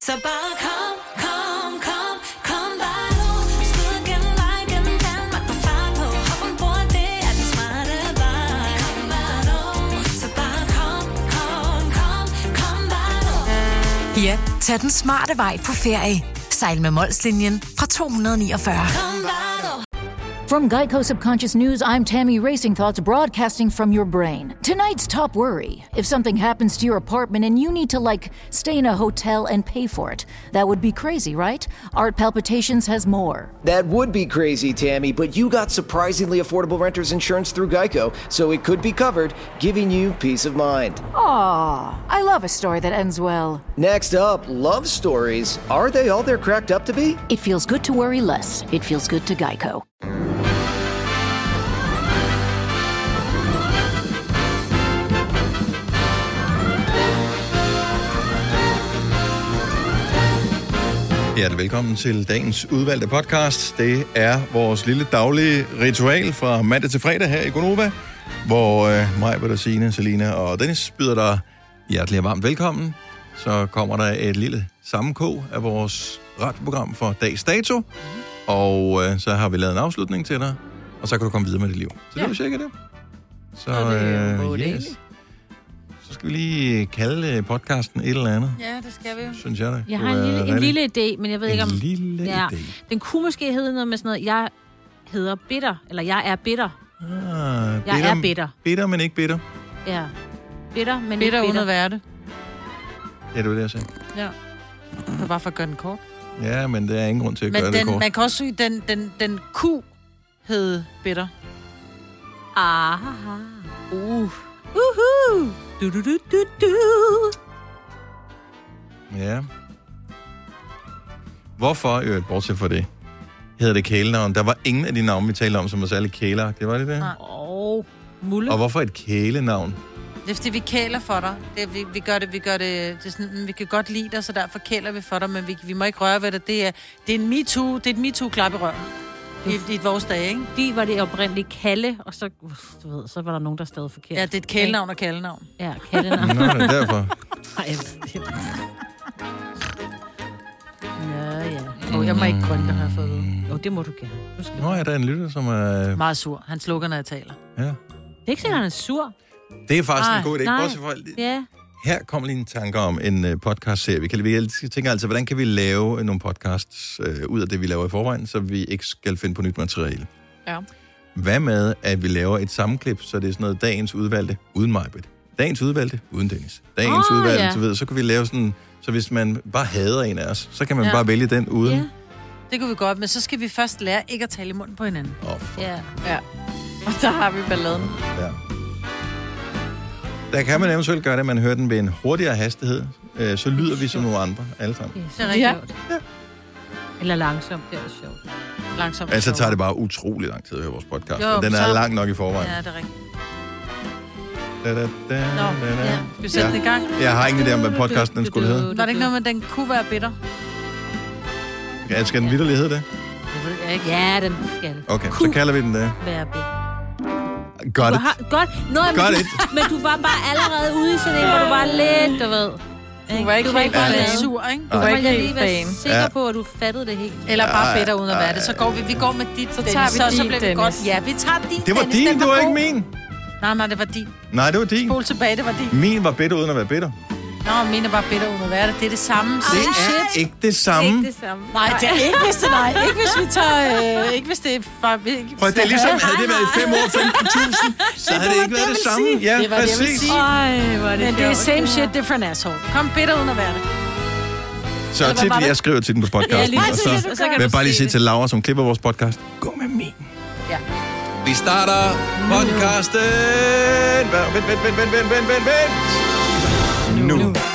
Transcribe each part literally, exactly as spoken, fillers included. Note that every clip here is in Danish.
Så bare kom, kom, kom, kom bare nu. Skud gennem vej, gennem Danmark og fart på. Hop ombord, det er den smarte vej. Kom bare nu. Så bare kom, kom, kom, kom bare nu. Ja, tag den smarte vej på ferie. Sejl med Molslinjen fra to hundrede niogfyrre. Kom bare nu. From Geico Subconscious News, I'm Tammy Racing Thoughts broadcasting from your brain. Tonight's top worry. If something happens to your apartment and you need to, like, stay in a hotel and pay for it, that would be crazy, right? Art Palpitations has more. That would be crazy, Tammy, but you got surprisingly affordable renter's insurance through Geico, so it could be covered, giving you peace of mind. Aw, I love a story that ends well. Next up, love stories. Are they all they're cracked up to be? It feels good to worry less. It feels good to Geico. Hjertelig velkommen til dagens udvalgte podcast. Det er vores lille daglige ritual fra mandag til fredag her i Gonova, hvor øh, mig, Bettina, Selina og Dennis byder dig hjertelig og varmt velkommen. Så kommer der et lille sammenkog af vores radioprogram for dags dato, og øh, så har vi lavet en afslutning til dig, og så kan du komme videre med dit liv. Så det er jo cirka det. Så øh, yes. Så skal vi lige kalde podcasten et eller andet. Ja, det skal vi jo. Synes jeg da. Jeg har en lille, en lille idé, men jeg ved en ikke om... En lille ja, idé. Den kunne måske hedde noget med sådan noget, jeg hedder bitter, eller jeg er bitter. Ah, jeg bitter, er bitter. Bitter, men ikke bitter. Ja. Bitter, men bitter ikke uden at være det. Ja, det var det, jeg sagde. Ja. Det var bare for at gøre den kort. Ja, men der er ingen grund til at men gøre den, det kort. Man kan også sige, den, den, den ku hed bitter. Aha. Uh. Uhu. Du, du, du, du, du. Ja. Hvorfor, i øvrigt, bortset fra det, hedder det kælenavn? Der var ingen af de navne, vi talte om, som var særlig kæleragtige, var det det? Nej. Oh, mulle. Og hvorfor et kælenavn? Det er fordi, vi kæler for dig. Det, vi, vi gør det, vi gør det, det er sådan, vi kan godt lide dig, så derfor kæler vi for dig, men vi, vi må ikke røre ved det. Det er, det er en MeToo, det er et MeToo-klap i røven. I, i vores dage, ikke? De var det oprindeligt Kalle, og så, du ved, så var der nogen, der stadig forkert. Ja, det er et kælenavn og kaldenavn. Ja, kaldenavn. Nå, det er derfor. Nej, jeg ved det. Ja, ja. Åh, oh, jeg må ikke grønne, der har jeg fået ud. Jo, det må du gerne. Du skal... Nå, ja, der er en lytter, som er... Meget sur. Han slukker, når jeg taler. Ja. Det er ikke sikkert, han er sur. Det er faktisk Ej, en god idé. nej. For... Ja. Her kommer lige en tanke om en uh, podcast-serie. Vi, kan, vi tænker altså, hvordan kan vi lave nogle podcasts uh, ud af det, vi laver i forvejen, så vi ikke skal finde på nyt materiale. Ja. Hvad med, at vi laver et sammenklip, så det er sådan noget dagens udvalgte uden Majbrit. Dagens udvalgte uden Dennis. Dagens oh, udvalgte, ja. så, ved, så kan vi lave sådan, så hvis man bare hader en af os, så kan man ja. bare vælge den uden. Ja. Det kunne vi godt, men så skal vi først lære ikke at tale i munden på hinanden. Oh, Ja. Ja. Og så har vi balladen. ja. Der kan man eventuelt gøre det, at man hører den ved en hurtigere hastighed, øh, så lyder vi som nogle andre, alle sammen. Det Det er er rigtig ja. sjovt. Ja. Eller langsomt, det er også sjovt. Langsomt. Altså tager det bare utrolig lang tid at høre vores podcast, Jo, jo, den er så... lang nok i forvejen. Ja, det er rigtigt. Da, da, da, Nå, da, da. ja. Skal vi sætte Ja. den i gang? Jeg har ingen idé om, hvad podcasten den skulle hedde. Var det ikke noget med, at den kunne være bitter? Ja, skal den vitterlig hedde det? Det ved jeg ikke. Ja, den skal. Okay, så Kunne kalder vi den det. være bitter. Got Du it. har, godt. Nå, men, Got du, it. men du var bare allerede ude i sådan en, hvor du var lidt, du ved. Du var ikke, du var ikke bare helt lidt fan. sur, ikke? Du var ikke helt lige være fan. sikker Ja. på, at du fattede det helt. Eller bare Ej, bitter uden at være ej, det. Så går vi, vi går med dit, så tager vi så, så din, bliver vi Dennis. godt. Ja, vi tager din, Det var Dennis, din, den det var ikke god. min. Nej, nej, det var din. Nej, det var din. Spol tilbage, det var din. Min var bitter uden at være bitter. Nå, min er bare bitter uden at være det. Det er det samme. Det Same er shit. ikke det samme. Ikke det samme. Nej, det er ikke, hvis det nej. Ikke hvis vi tager... Øh, ikke hvis det er... Fra, Prøv, det er ligesom, havde det været i fem år, femten tusind, så havde det ikke været det samme. Ja, Det var det, jeg ville præcis. sige. Ej, hvor er det Men det er sjovt. same shit, different asshole. Kom bitter uden at være det. Så var titlen, det? jeg skriver titlen på Ja, podcasten, lige og præcis. så Og så kan vil du jeg bare lige se sige det. til Laura, som klipper vores podcast, gå med min. Ja. Vi starter podcasten. Vent, vent, vent, vent, vent, vent, vent, vent. Nu. nu.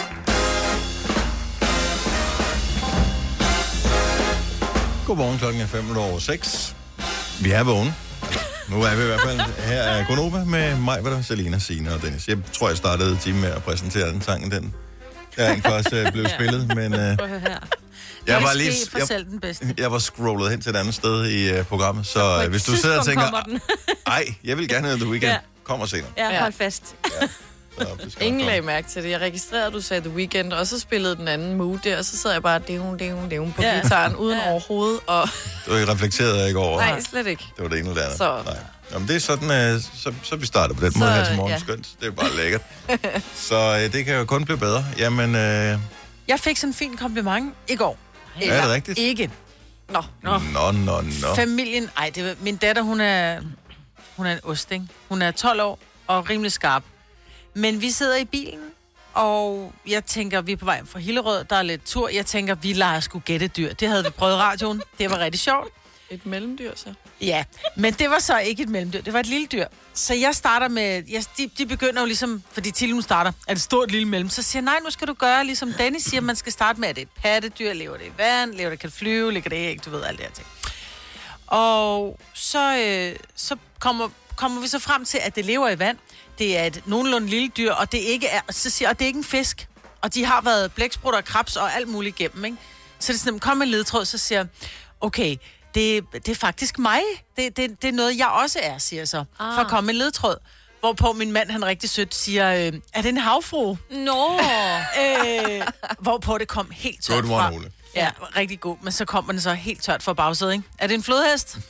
Godmorgen, klokken er fem minutter over seks. Vi er vågne. Nu er vi i hvert fald. Her er Gonova med mig, hvad der Selina, Signe og Dennis. Jeg tror, jeg startede time med at præsentere den sang, den der ikke også blev spillet, men uh, Prøv at høre her. jeg var lige... lige... for selv den bedste. Jeg var scrollet hen til et andet sted i uh, programmet, så uh, hvis du sidder og tænker, ej, jeg vil gerne have The Weeknd, Ja. kom og se den. Ja, hold fast. det skal Ingen nok lagde komme. mærke til det. Jeg registrerede, at du sagde The Weeknd, og så spillede den anden mood der, og så sad jeg bare devun, devun, devun på Ja. gitaren uden overhovedet, og Du reflekterede ikke over. nej, slet ikke. Det var det ene eller det andet. Så- Nej. Jamen, det er sådan, uh, så, så vi starter på den Så, måde her til morgen. ja. Skønt. Det er bare lækkert. så uh, det kan jo kun blive bedre. Jamen, uh, Jeg fik sådan en fin kompliment i går. er det rigtigt? Ikke. Nå, Nå, nå, nå. nå. Familien, ej, det var, min datter, hun er, hun er en ost, ikke? Hun er tolv år og rimelig skarp. Men vi sidder i bilen, og jeg tænker, vi er på vej fra Hillerød, der er lidt tur. Jeg tænker, vi leger sgu gætte dyr. Det havde vi prøvet i radioen. Det var rigtig sjovt. et mellemdyr så. Ja, men det var så ikke et mellemdyr, det var et lille dyr. Så jeg starter med, jeg, de, de begynder jo ligesom, fordi til nu starter, er det stort lille mellem, så siger jeg, nej, nu skal du gøre, ligesom Dennis siger, man skal starte med, at det er et pattedyr, lever det i vand, lever det kan flyve, ligger det æg, du ved, alt det her ting. Og så, øh, så kommer, kommer vi så frem til, at det lever i vand, det er et nogenlunde lille dyr, og det ikke er, så siger jeg, og det er ikke en fisk, og de har været blæksprutter, krebs og alt muligt igennem, ikke? Så det er sådan, kom med en ledtråd, så siger jeg, okay, det, det er faktisk mig. Det, det, det er noget, jeg også er, siger jeg så. Ah. For at komme med en ledtråd. Hvorpå min mand, han rigtig sødt, siger, øh, er det en havfru? Nå. øh, hvorpå det kom helt tørt Good fra. one, Ole. Ja, rigtig god. Men så kommer den så helt tørt fra bagsædet, ikke? Er det en flodhest?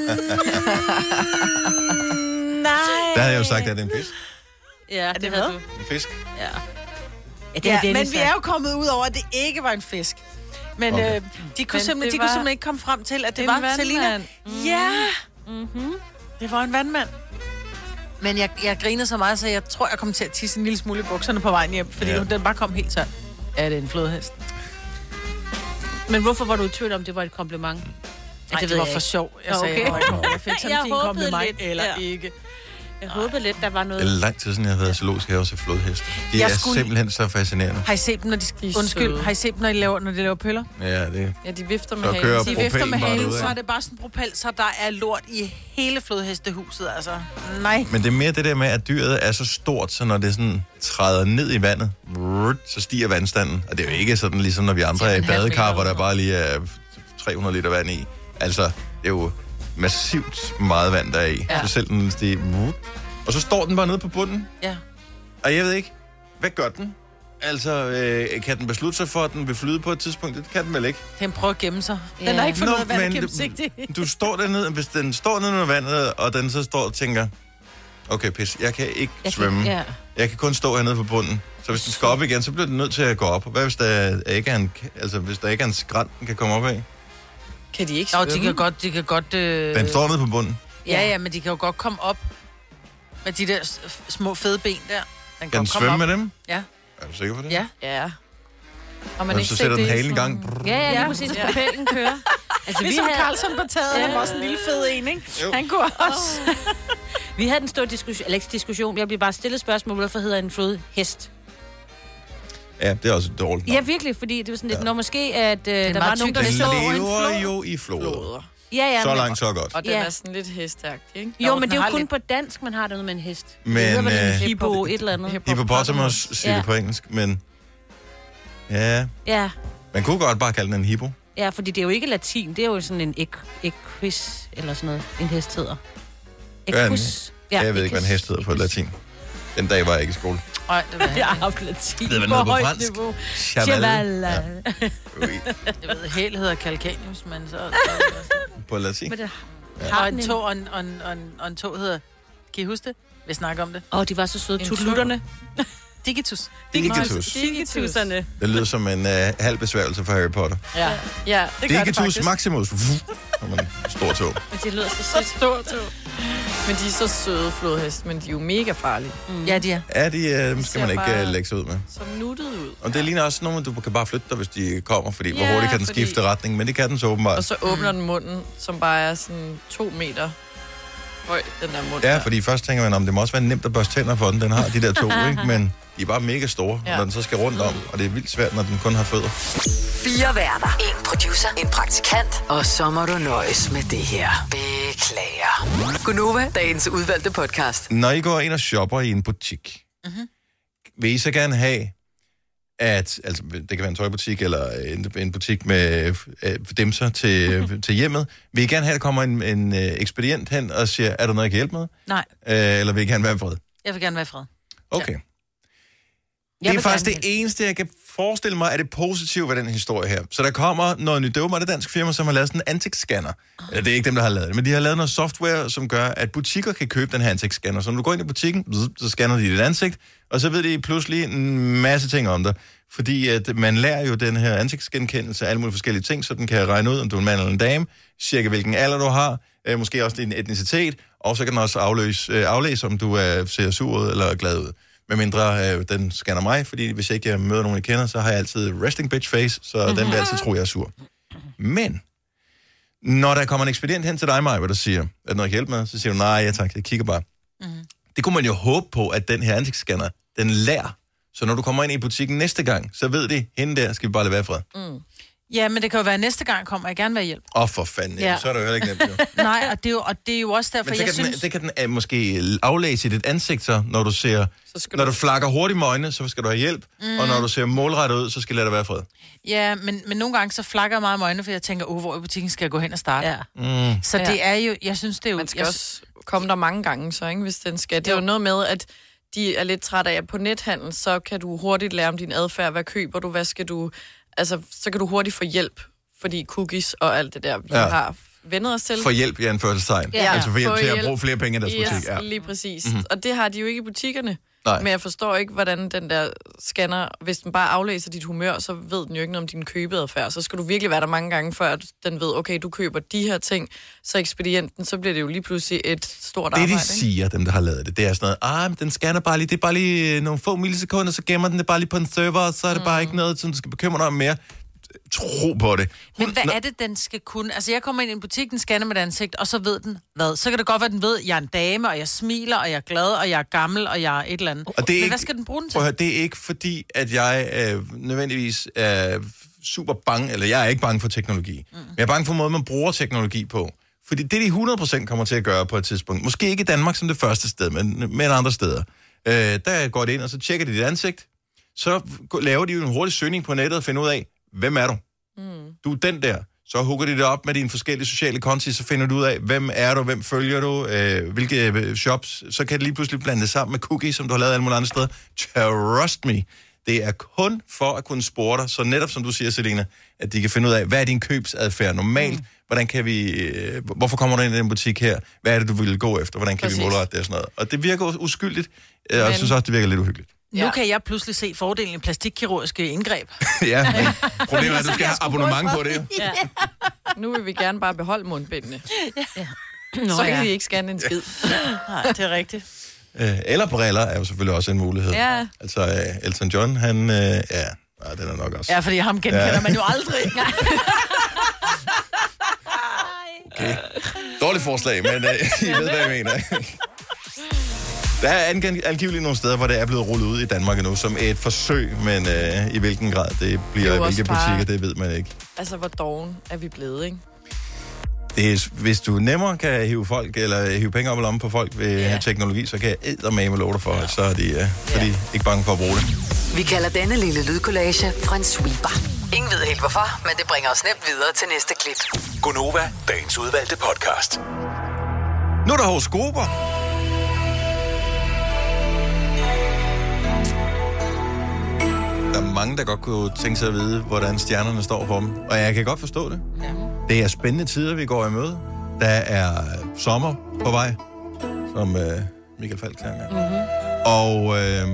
Nej. Der havde jeg jo sagt, at det er en fisk. Ja, det, det havde hvad? du. En fisk. Ja. Ja, det Ja, er Dennis, men vi er jo kommet ud over, at det ikke var en fisk. Men Okay. øh, de, kunne Men simpelthen, det de var kunne simpelthen ikke komme frem til, at det en var vandmand. Selina. Mm. Ja, mm-hmm. Det var en vandmand. Men jeg, jeg grinede så meget, så jeg tror, jeg kom til at tisse en lille smule i bukserne på vejen hjem, fordi Ja. ja. den bare kom helt tørt. Er det en flodhest? Men hvorfor var du i tvivl om, det var et kompliment? Nej, det, det var for sjov. Jeg Nå, sagde, okay. okay. jeg fik sådan Jeg en fin håbede kompliment, lidt, eller ja. ikke. Jeg håbede lidt, der var Det er noget... lang tid siden, jeg har været i zoologisk have til flodheste. De Jeg er skulle- simpelthen så fascinerende. Har I set dem, når de, De er undskyld, søde. har I set dem, når de laver, når de laver pøller? Ja, det Ja, de vifter med Så halen. kører De propellen vifter med bare halen, derudad. så er det bare sådan en propel, så der er lort i hele flodhestehuset, altså. Nej. Men det er mere det der med, at dyret er så stort, så når det sådan træder ned i vandet, så stiger vandstanden. Og det er jo ikke sådan, ligesom når vi andre er i en halv badekar, meter hvor der eller bare lige er tre hundrede liter vand i. Altså, det er jo massivt meget vand, der er i. Ja. Så selv den stiger... Og så står den bare nede på bunden. Ja. Og jeg ved ikke, hvad gør den? Altså, øh, kan den beslutte sig for, at den vil flyde på et tidspunkt? Det kan den vel ikke. Den prøver at gemme sig. Den Ja. har ikke fundet ud af, hvad der er men gennemsigtigt. du, du står dernede, hvis den står nede under vandet, og den så står og tænker, okay, pis, jeg kan ikke Jeg svømme. Kan, ja. Jeg kan kun stå hernede på bunden. Så hvis den skal op igen, så bliver den nødt til at gå op. Hvad hvis der ikke er en, altså, hvis der ikke er en skrant, den kan komme op af? Kan de ikke Nå, svømme? de kan godt, de kan godt... Øh... Den står nede på bunden. Ja, ja, men de kan jo godt komme op med de der s- f- små fede ben der. Den Kan den komme svømme op. med dem? Ja. Er du sikker på det? Ja. Ja. Og Men så sætter den halen i gang. Ja, ja, lige Ja. præcis. Propellen kører. Altså, vi Ligesom havde, Carlson på taget, Ja. han var også en lille fed en, ikke? Jo. Han kunne også. vi havde en stor diskussion, eller ikke diskussion, jeg blev bare stillet spørgsmål, hvorfor hedder en flodhest? Ja, det er også et dårligt Ja, navn. virkelig, fordi det var sådan lidt, når måske, at øh, der var meget nogen, der tyk. Den så... lever jo i floder. floder. Ja, ja, Så men- langt, så godt. Og den Ja. er sådan lidt hestagtig, ikke? Jo, Jo, men den det er har jo kun lidt- på dansk, man har det med en hest. Men, det hedder vel en øh, hippo, et eller andet. Hippopotamus siger Ja. det på engelsk, men... Ja, Ja, man kunne godt bare kalde den en hippo. ja, fordi det er jo ikke latin, det er jo sådan en ek- equus, eller sådan noget, en hest hedder. Gør den Equus. Ja, jeg ved ikke, hvad en hest hedder på latin. Den dag var jeg ikke i skole. Nej, det var Jeg har haft latin Ved man på noget på højt fransk? niveau. Cheval. Cheval. Ja. Ui, Jeg ved, hæl hedder calcaneus, men så... på latin. Men det Og har en den tog og en, og en, og en, og en tog hedder... Kan I huske det? Vi snakker om det. Åh, oh, de var så søde. En Tutlutterne. Digitus. Digitus. Digitusserne. Det lyder som en uh, halv besværgelse for Harry Potter. Ja. Ja, det gør det Digitus faktisk. maximus. Som en stor tog. Men de lyder så sødt. Stor tog. Men de er så søde flodhest, men de er jo mega farlige. Mm. Ja, de er. Ja, de uh, skal ser man ikke bare- uh, lægge sig ud med. Så nuttet ud. Og det ligner også nogle, du kan bare flytte dig, hvis de kommer, fordi hvor Ja, hurtigt kan den fordi- skifte retning, men det kan den så åbenbart. Og så åbner den munden, som bare er sådan to meter høj, den der mund. Ja, der. fordi først tænker man, om det må også være nemt at børste tænder for den. Den har de der to, ikke? Men de er bare mega store, Ja. når den så skal rundt om. Og det er vildt svært, når den kun har fødder. Fire værter. En producer. En praktikant. Og så må du nøjes med det her. Beklager. Gunova, dagens udvalgte podcast. Når I går ind og shopper i en butik, mm-hmm. vil I så gerne have, at, altså det kan være en tøjbutik eller en, en butik med øh, dimser til, til hjemmet, vil I gerne have, at der kommer en, en øh, ekspedient hen og siger, er der noget, jeg kan hjælpe med? Nej, Øh, eller vil I gerne være i fred? jeg vil gerne være i fred. Okay. Det er vil faktisk gerne det eneste, jeg kan forestille mig, er det positive ved den historie her. Så der kommer noget nyt. Det var det danske firma, som har lavet sådan en ansigtsscanner. Eller det er ikke dem, der har lavet det, men de har lavet noget software, som gør, at butikker kan købe den her ansigtsscanner. Så når du går ind i butikken, så scanner de dit ansigt, og så ved de pludselig en masse ting om dig. Fordi at man lærer jo den her ansigtsgenkendelse af alle mulige forskellige ting, så den kan regne ud, om du er en mand eller en dame, cirka hvilken alder du har, øh, måske også din etnicitet, og så kan den også afløse, øh, aflæse, om du er, ser sur ud eller glad ud. Med mindre øh, den scanner mig, fordi hvis jeg ikke møder nogen, jeg kender, så har jeg altid resting bitch face, så mm-hmm. den vil altid tro, jeg er sur. Men, når der kommer en ekspedient hen til dig, Maja, hvor der siger, at noget kan hjælpe med, så siger du, nej, ja tak, jeg kigger bare. Mm-hmm. Det kunne man jo håbe på, at den her ansigtsscanner, den lærer. Så når du kommer ind i butikken næste gang, så ved de, hende der skal vi bare lade være fred. Mm. Ja, men det kan jo være, at næste gang kommer jeg gerne være hjælp. Åh, oh, for fanden, ja. Så er det jo heller ikke nemt, jo. Nej, og det, er jo, og det er jo også derfor, men jeg jeg synes... synes... Det kan den uh, måske aflæse i dit ansigt, så, når du ser... Når du, du flakker hurtigt med øjnene, så skal du have hjælp. Mm. Og når du ser målrettet ud, så skal du lade dig være fred. Ja, men, men nogle gange så flakker jeg meget med øjnene, for jeg tænker, oh, hvor i butikken skal jeg gå hen og starte? Ja. Mm. Så det er jo... Jeg synes, det er jo... Man skal jeg... også komme der mange gange, så ikke, hvis den skal. Det er jo noget med, at de er lidt trætte af, at på nethandel, så kan du hurtigt lære om din adfærd. Hvad køber du? Hvad skal du... Altså, så kan du hurtigt få hjælp, fordi cookies og alt det der, vi ja. har vendet os til. For hjælp i anførselstegn. Ja. Altså for hjælp for til hjælp. at bruge flere penge i deres yes, butik. Ja, lige præcis. Mm-hmm. Og det har de jo ikke i butikkerne. Nej. Men jeg forstår ikke, hvordan den der scanner, hvis den bare aflæser dit humør, så ved den jo ikke noget om din købeadfærd. Så skal du virkelig være der mange gange, før den ved, okay, du køber de her ting, så ekspedienten, så bliver det jo lige pludselig et stort det, arbejde. Det, de siger, dem der har lavet det, det er sådan noget, ah, den scanner bare lige, det er bare lige nogle få millisekunder, så gemmer den det bare lige på en server, og så er det mm. bare ikke noget, som du skal bekymre dig om mere. Tro på det. Hun, Men hvad er det, den skal kunne? Altså, jeg kommer ind i en butik, den scanner mit ansigt, og så ved den hvad? Så kan det godt være, den ved, at jeg er en dame, og jeg smiler, og jeg er glad, og jeg er gammel, og jeg er et eller andet. Og det er Men ikke, hvad skal den bruge den til? Høre, det er ikke fordi, at jeg øh, nødvendigvis er super bange, eller jeg er ikke bange for teknologi. Mm. Men jeg er bange for måden, man bruger teknologi på. Fordi det, de hundrede procent kommer til at gøre på et tidspunkt, måske ikke i Danmark som det første sted, men, men andre steder, øh, der går det ind, og så tjekker de dit ansigt, så laver de jo en hurtig søgning på nettet og finder ud af, hvem er du? Mm. Du er den der. Så hugger de det op med dine forskellige sociale konti, så finder du ud af, hvem er du, hvem følger du, øh, hvilke shops. Så kan det lige pludselig blande det sammen med cookies, som du har lavet alle mulige andre steder. Trust me. Det er kun for at kunne spore dig, så netop som du siger, Selina, at de kan finde ud af, hvad er din købsadfærd normalt? Mm. Hvordan kan vi, øh, hvorfor kommer du ind i den butik her? Hvad er det, du vil gå efter? Hvordan kan Præcis. vi målrette det og sådan noget? Og det virker uskyldigt, og jeg synes også, det virker lidt uhyggeligt. Nu ja. kan jeg pludselig se fordelen i plastikkirurgiske indgreb. Ja, men problemet er, at du skal have abonnement på det jo. Ja. Nu vil vi gerne bare beholde mundbindene. Ja. Nå, så kan ja. vi ikke scanne en skid. Nej, det er rigtigt. Eller briller er jo selvfølgelig også en mulighed. Ja. Altså, uh, Elton John, han... Uh, ja, nej, den er nok også... Ja, fordi ham genkender ja. man jo aldrig. Okay. Dårligt forslag, men uh, I ved, hvad jeg mener. Der er angiveligt nogle steder, hvor det er blevet rullet ud i Danmark nu, som et forsøg, men øh, i hvilken grad det bliver, det hvilke butikker, bare... det ved man ikke. Altså, hvor doven er vi blevet, ikke? Det er, hvis du nemmere kan hive folk, eller hive penge op i lommen på folk ved yeah. teknologi, så kan jeg eddermame love dig for, at så er de, øh, yeah. så er de ikke bange for at bruge det. Vi kalder denne lille lydkollage en sweeper. Ingen ved helt hvorfor, men det bringer os nemt videre til næste klip. Gonova, dagens udvalgte podcast. Nu er der horoskoper. Der er mange, der godt kunne tænke sig at vide, hvordan stjernerne står for dem. Og jeg kan godt forstå det. Ja. Det er spændende tider, vi går i møde. Der er sommer på vej, som øh, Michael Falk sagde. Mm-hmm. Og øh,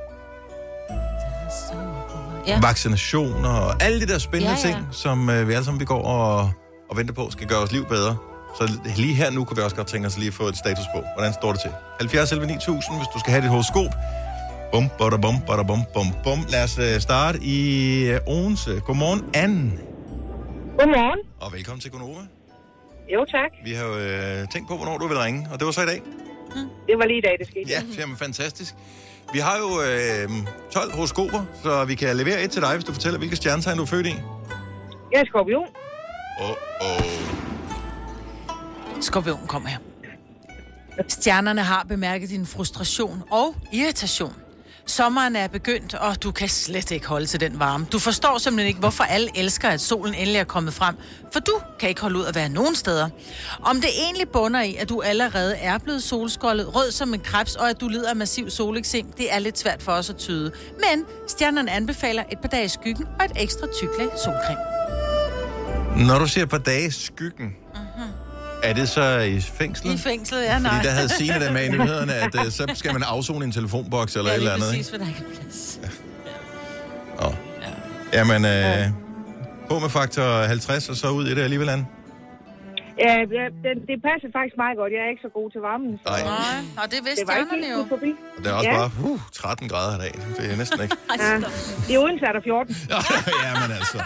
ja. vaccinationer og alle de der spændende ja, ja. ting, som øh, vi alle sammen vi går og, og venter på, skal gøre vores liv bedre. Så lige her nu kunne vi også godt tænke os lige at få et status på. Hvordan står det til? halvfjerds elleve ni tusind, hvis du skal have dit horoskop. Bum, bada, bum, bada, bum, bum, bum. Lad os uh, starte i uh, Odense. Godmorgen, Anne. Godmorgen. Og velkommen til Gonova. Jo, tak. Vi har jo uh, tænkt på, hvornår du vil ringe, og det var så i dag. Hmm. Det var lige i dag, det skete. Ja, jamen fantastisk. Vi har jo uh, tolv horoskoper, så vi kan levere et til dig, hvis du fortæller, hvilke stjernetegn du er født i. Jeg er skorpion. Åh, oh, oh. Skorpion, kom her. Stjernerne har bemærket din frustration og irritation. Sommeren er begyndt, og du kan slet ikke holde til den varme. Du forstår simpelthen ikke, hvorfor alle elsker, at solen endelig er kommet frem. For du kan ikke holde ud at være nogen steder. Om det egentlig bunder i, at du allerede er blevet solskoldet, rød som en krebs, og at du lider af massiv soleksem, det er lidt svært for os at tyde. Men stjernerne anbefaler et par dage i skyggen og et ekstra tyklag solcreme. Når du siger på dage skyggen, mm-hmm. er det så i fængslet? I fængslet, ja, nej. Fordi der havde Signe der med i nyhederne, at uh, så skal man afzone en telefonboks eller ja, et eller andet. Ja, præcis, for der er ikke plads. Ja. Ja. Jamen, øh, ja. på med faktor halvtreds, og så ud i det alligevel, Anne. Ja, det, det passer faktisk meget godt. Jeg er ikke så god til varmen. Så... Nej. Nej, og det vidste stjernerne jo. Forbi. Og det er også ja. bare uh, tretten grader i dag. Det er næsten ikke. Ja. I Odense er der fjorten. Ja, men altså.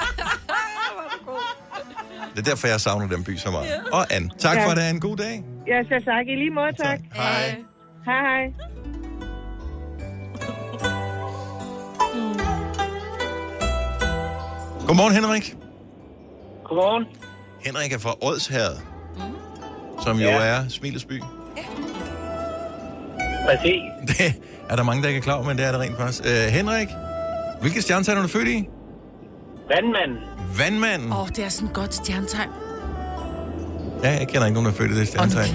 Det er derfor, jeg savner den by så meget. Ja. Og Anne, tak ja. for det. En god dag. Ja, så tak. I lige måde, tak. tak. Hej. Hej, hej. Godmorgen, Henrik. Godmorgen. Henrik er fra Odsherred, mm. som jo ja. er Smilets by. Ja. Præcis. Det er der mange, der ikke er klar over, men det er det rent faktisk. Uh, Henrik, hvilket stjernetegn er du født i? Vandmanden. Vandmanden? Åh, oh, det er sådan et godt stjernetegn. Ja, jeg kender ikke nogen, der er født i det stjernetegn.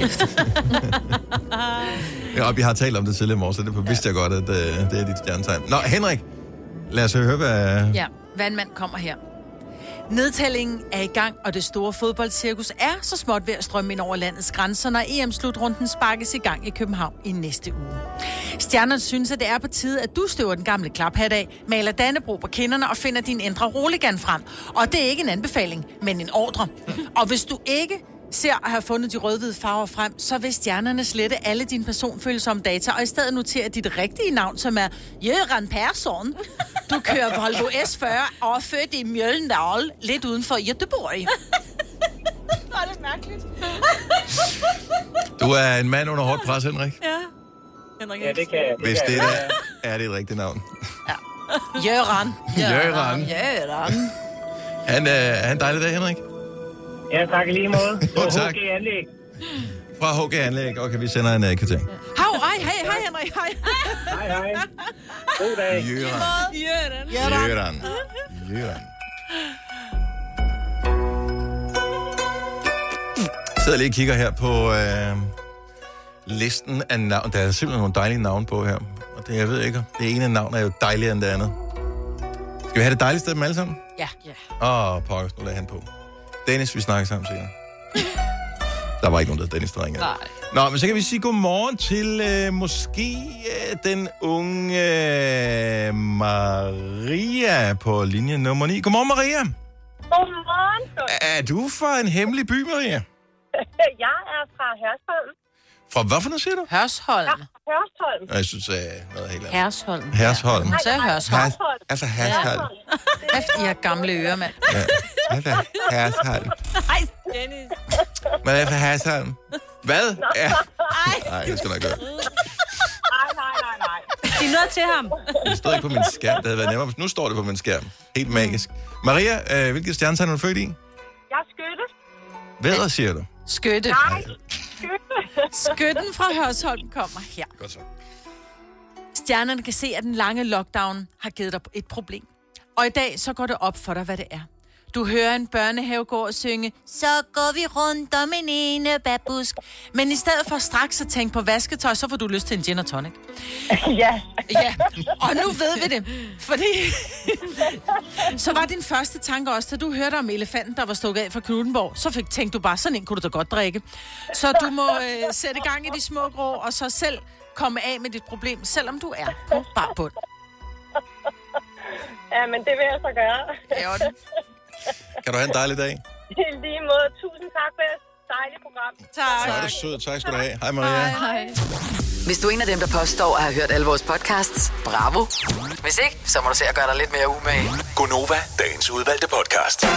Ja, og vi har talt om det tidligere i morgen, så det vidste jeg godt, at uh, det er dit stjernetegn. Nå, Henrik, lad os høre, hvad... Ja, vandmand kommer her. Nedtællingen er i gang, og det store fodboldcirkus er så småt ved at strømme ind over landets grænser, når E M-slutrunden sparkes i gang i København i næste uge. Stjernerne synes, at det er på tide, at du støver den gamle klaphat af, maler Dannebrog på kinderne og finder din indre roligan frem. Og det er ikke en anbefaling, men en ordre. Og hvis du ikke ser at have fundet de rød-hvide farver frem, så vil stjernerne slette alle dine personfølsomme data, og i stedet notere dit rigtige navn, som er Jørgen Persson. Du kører Volvo S fyrre og er født i Mjølndal, lidt uden for Göteborg. Var det mærkeligt? Du er en mand under hårdt pres, Henrik. Ja. Henrik, ja, det kan jeg. Hvis det er, er det et rigtigt navn. Ja. Jørgen. Jørgen. Jørgen. Han er en dejlig dag, Henrik. Ja, tak i lige måde. Oh, tak. H G Anlæg. Fra H G Anlæg. Okay, vi sender en uh, kvittering. Hav, ej, hej, hej Henrik, hej. Hej, hej. God dag. Jørgen. Jørgen. Jørgen. Jørgen. Jeg sidder lige og kigger her på øh, listen af navn. Der er simpelthen nogle dejlige navne på her. Og det, jeg ved ikke, det ene navn er jo dejligere end det andet. Skal vi have det dejligste af dem alle sammen? Ja. Åh, oh, pokkers, nu lader han på. Dennis, vi snakker sammen senere. Der var ikke nogen, der Dennis, der ringede. Nej. Nå, men så kan vi sige godmorgen til øh, måske øh, den unge øh, Maria på linje nummer ni. Godmorgen, Maria. Godmorgen. Er du fra en hemmelig by, Maria? Jeg er fra Hørsholm. Fra hvad for noget, siger du? Hørsholm. Ja, Hørsholm. Jeg synes, det er noget helt andet. Hersholm. Hersholm. Så er Hørsholm. Hers, altså Hersholm. Efter I har gamle ører, mand. Ja. Altså Hersholm. Ej, Dennis. Hvad er for Hersholm? Hvad? Ja. Nej, det skal nok gøre. Nej, nej, nej, nej. Sig noget til ham. Det stod ikke på min skærm. Det havde været nemmere. Nu står det på min skærm. Helt magisk. Maria, øh, hvilket stjernetegn er du født i? Jeg er skytte. Vædder, siger du? Skytte. Nej, skytte. Skytten fra Hørsholm kommer her. Godt så. Stjernerne kan se, at den lange lockdown har givet dig et problem. Og i dag, så går det op for dig, hvad det er. Du hører en børnehave gå og synge, så går vi rundt om en ene babusk. Men i stedet for straks at tænke på vasketøj, så får du lyst til en gin og tonic. Ja. Ja, og nu ved vi det. Fordi så var din første tanke også, da du hørte om elefanten, der var stukket af fra Knuthenborg, så fik, tænkte du bare, sådan en kunne du da godt drikke. Så du må øh, sætte gang i de små grå, og så selv komme af med dit problem, selvom du er på bar bund. Ja, men det vil jeg så gøre. Ja, Kan du have en dejlig dag? I lige måde. Tusind tak for et dejligt program. Tak. Så er du sød. Tak skal du have. Hej, Maria. Hej. Hvis du er en af dem, der påstår at have hørt alle vores podcasts, bravo. Hvis ikke, så må du se at gøre dig lidt mere umage. Gonova, dagens udvalgte podcast.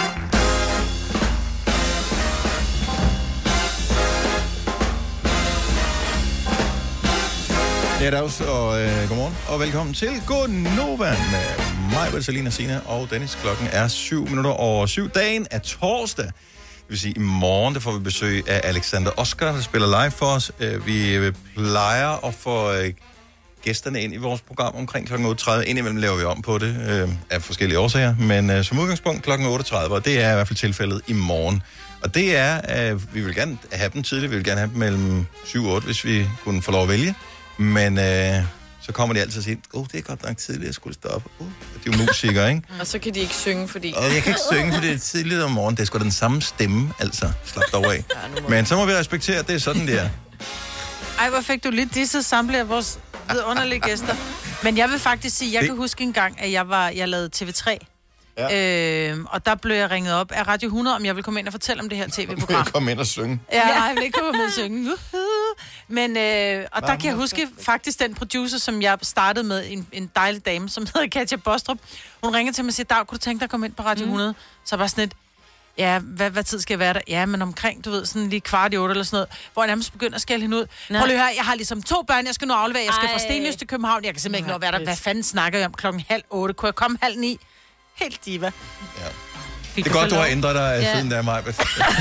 Ja, dags, og øh, godmorgen, og velkommen til Gonova med mig, Bertalina, Sina og Dennis. Klokken er syv minutter over syv. Dagen er torsdag. Det vil sige, i morgen der får vi besøg af Alexander Oscar, der spiller live for os. Vi plejer at få gæsterne ind i vores program omkring klokken otte tredive. Indimellem laver vi om på det øh, af forskellige årsager, men øh, som udgangspunkt klokken otte tredive, og det er i hvert fald tilfældet i morgen. Og det er, at vi vil gerne have dem tidligt, vi vil gerne have dem mellem syv og otte, hvis vi kunne få lov at vælge. Men øh, så kommer de altid og siger, åh, oh, det er godt nok tidligt, jeg skulle stoppe. Uh, de er jo musikere, ikke? Og så kan de ikke synge, fordi... Og jeg kan ikke synge, fordi det er tidligt om morgenen. Det er sgu da den samme stemme, altså. Slap dog af. Ja, men så må vi respektere, at det er sådan, det er. Ej, hvor fik du lidt disse samtlige af vores vidunderlige gæster. Men jeg vil faktisk sige, jeg det... kan huske en gang, at jeg var jeg lavede T V tre. Ja. Øh, og der blev jeg ringet op af Radio hundrede, om jeg ville komme ind og fortælle om det her tv-program. Kom ind og synge. Ja, nej, jeg vil ikke komme ind og synge. Men, øh, og der kan jeg huske faktisk den producer, som jeg startede med, en, en dejlig dame, som hedder Katja Bostrup. Hun ringede til mig og siger, Dag, kunne du tænke dig at komme ind på Radio hundrede? Mm. Så var sådan et, ja, hvad, hvad tid skal jeg være der? Ja, men omkring, du ved, sådan lige kvart i otte eller sådan noget, hvor jeg nærmest begynder at skælde hende ud. Nej. Prøv lige at høre, jeg har ligesom to børn, jeg skal nu aflevere, jeg skal Ej. fra Stenløs til København, jeg kan simpelthen ikke nå at være der. Hvad fanden snakker jeg om klokken halv otte? Kunne jeg komme halv ni? Helt diva. Ja. Det er godt, du har ændret dig ja. siden der, Maja.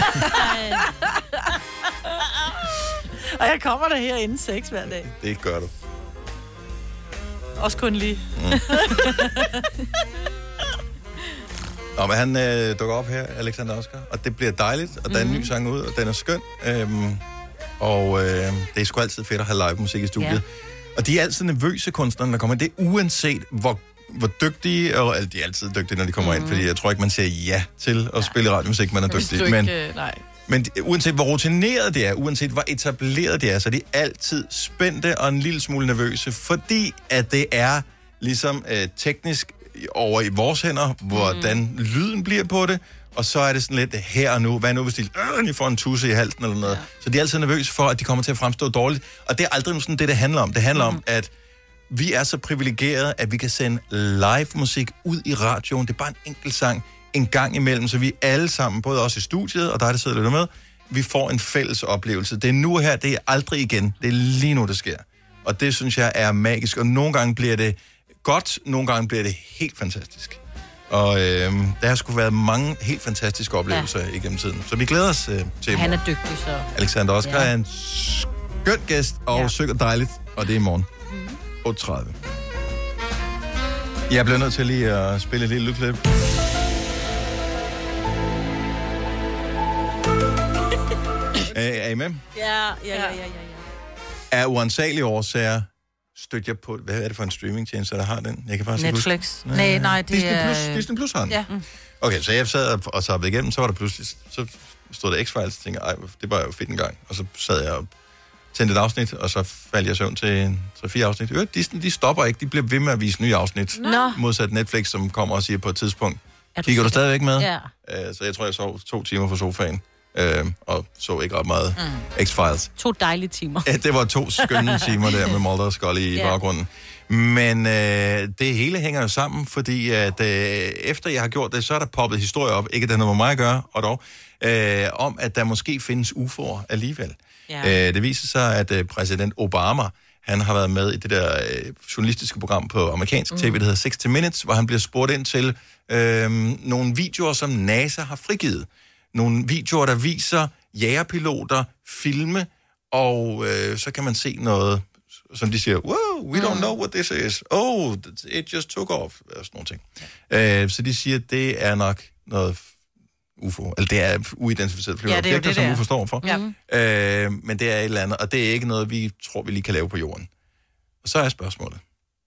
Og jeg kommer der her inden seks hver dag. Det gør du. Også kun lige. Mm. Nå, men han øh, dukker op her, Alexander Oscar, og det bliver dejligt, og der er en ny sang ud, og den er skøn. Øhm, og øh, det er sgu altid fedt at have live musik i studiet. Ja. Og de er altid nervøse kunstnere, der kommer ind. Det er uanset, hvor hvor dygtige, og altså, de er altid dygtige, når de kommer mm. ind, fordi jeg tror ikke, man siger ja til at nej. spille radiomusik, man er dygtig. Ikke, men, nej. men uanset hvor rutineret det er, uanset hvor etableret det er, så er de altid spændte og en lille smule nervøse, fordi at det er ligesom øh, teknisk over i vores hænder, hvordan mm. lyden bliver på det, og så er det sådan lidt her og nu, hvad nu hvis de, øh, de får en tusse i halsen eller noget. Ja. Så de er altid nervøse for, at de kommer til at fremstå dårligt, og det er aldrig sådan det, det handler om. Det handler mm. om, at vi er så privilegerede, at vi kan sende live musik ud i radioen. Det er bare en enkelt sang en gang imellem, så vi alle sammen, både os i studiet og dig, der sidder lidt med, vi får en fælles oplevelse. Det er nu her, det er aldrig igen. Det er lige nu, det sker. Og det synes jeg er magisk, og nogle gange bliver det godt, nogle gange bliver det helt fantastisk. Og øh, der har sgu været mange helt fantastiske oplevelser ja. igennem tiden. Så vi glæder os øh, til Han er dygtig, så... Alexander Oscar ja. er en skøn gæst, og ja. synger dejligt, og det er i morgen. Mm. otte tredive. Jeg bliver nødt til lige at spille et lille lydklip. er, er I med? Ja, ja, ja, ja, ja. Af uansagelige årsager støtter jeg på... Hvad er det for en streamingtjeneste, der har den? Jeg kan faktisk Netflix. Nej, nej, nej, det Disney er... Plus, Disney Plus har den. Ja. Okay, så jeg sad og sappede igennem, så var der pludselig... Så stod der X-Files, og tænkte, ej, det var jo fedt en gang. Og så sad jeg og tændte et afsnit, og så faldt jeg søvn til tre-fire afsnit. Øh, Disney, de stopper ikke. De bliver ved med at vise nye afsnit. Nå. Modsat Netflix, som kommer og siger på et tidspunkt, du kigger du stadigvæk med? Ja. Uh, så jeg tror, jeg sov to timer på sofaen, uh, og så ikke ret meget mm. X-Files. To dejlige timer. Ja, det var to skønne timer der med Mulder og Scully i yeah. baggrunden. Men uh, det hele hænger jo sammen, fordi at, uh, efter jeg har gjort det, så er der poppet historier op, ikke at det har noget med mig at gøre, og dog, uh, om at der måske findes U F O'er alligevel. Ja. Uh, det viser sig, at uh, præsident Obama, han har været med i det der uh, journalistiske program på amerikansk mm. tv, der hedder sixty minutes, hvor han bliver spurgt ind til uh, nogle videoer, som NASA har frigivet. Nogle videoer, der viser jægerpiloter filme, og uh, så kan man se noget, som de siger, wow, we don't mm. know what this is. Oh, it just took off. Sådan nogle ting. Ja. Uh, så de siger, at det er nok noget U F O, eller det er uidentificeret flyobjekter, ja, det, det, som U F O står for. Ja. Øh, men det er et eller andet, og det er ikke noget, vi tror, vi lige kan lave på jorden. Og så er spørgsmålet.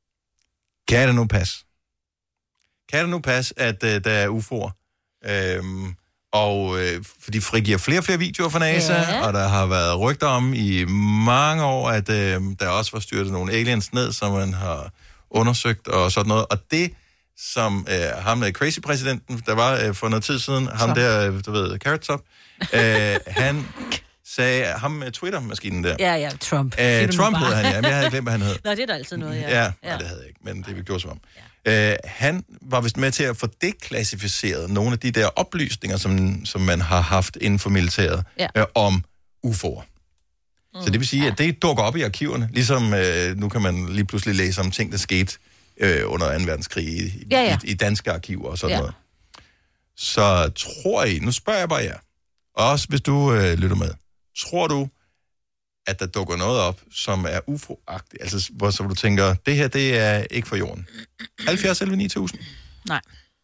Kan det nu passe? Kan det nu passe, at uh, der er U F O'er? Øhm, og øh, for de frigiver flere og flere videoer fra NASA, ja. Og der har været rygter om i mange år, at øh, der også var styrtet nogle aliens ned, som man har undersøgt og sådan noget. Og det som øh, ham med Crazy-præsidenten, der var øh, for noget tid siden, ham så. der, du ved, Carrot Top, øh, han sagde, ham med Twitter-maskinen der. Ja, ja, Trump. Øh, Trump hed han, ja, men jeg havde glemt, hvad han hed. Nå, det er da altid noget, ja. Ja, ja. Nej, det havde jeg ikke, men det vi gjorde som om. Ja. Øh, han var vist med til at få deklassificeret nogle af de der oplysninger, som, som man har haft inden for militæret, ja. øh, om U F O'er. Mm. Så det vil sige, ja. at det dukker op i arkiverne, ligesom øh, nu kan man lige pludselig læse om ting, der skete øh, under anden verdenskrig i, ja, ja. i, i danske arkiver og sådan ja. noget. Så tror I, nu spørger jeg bare jer, også hvis du øh, lytter med, tror du, at der dukker noget op, som er U F O-agtigt. Altså, hvor så du tænker, det her, det er ikke for jorden. halvfjerds elleve ni tusind. Nej.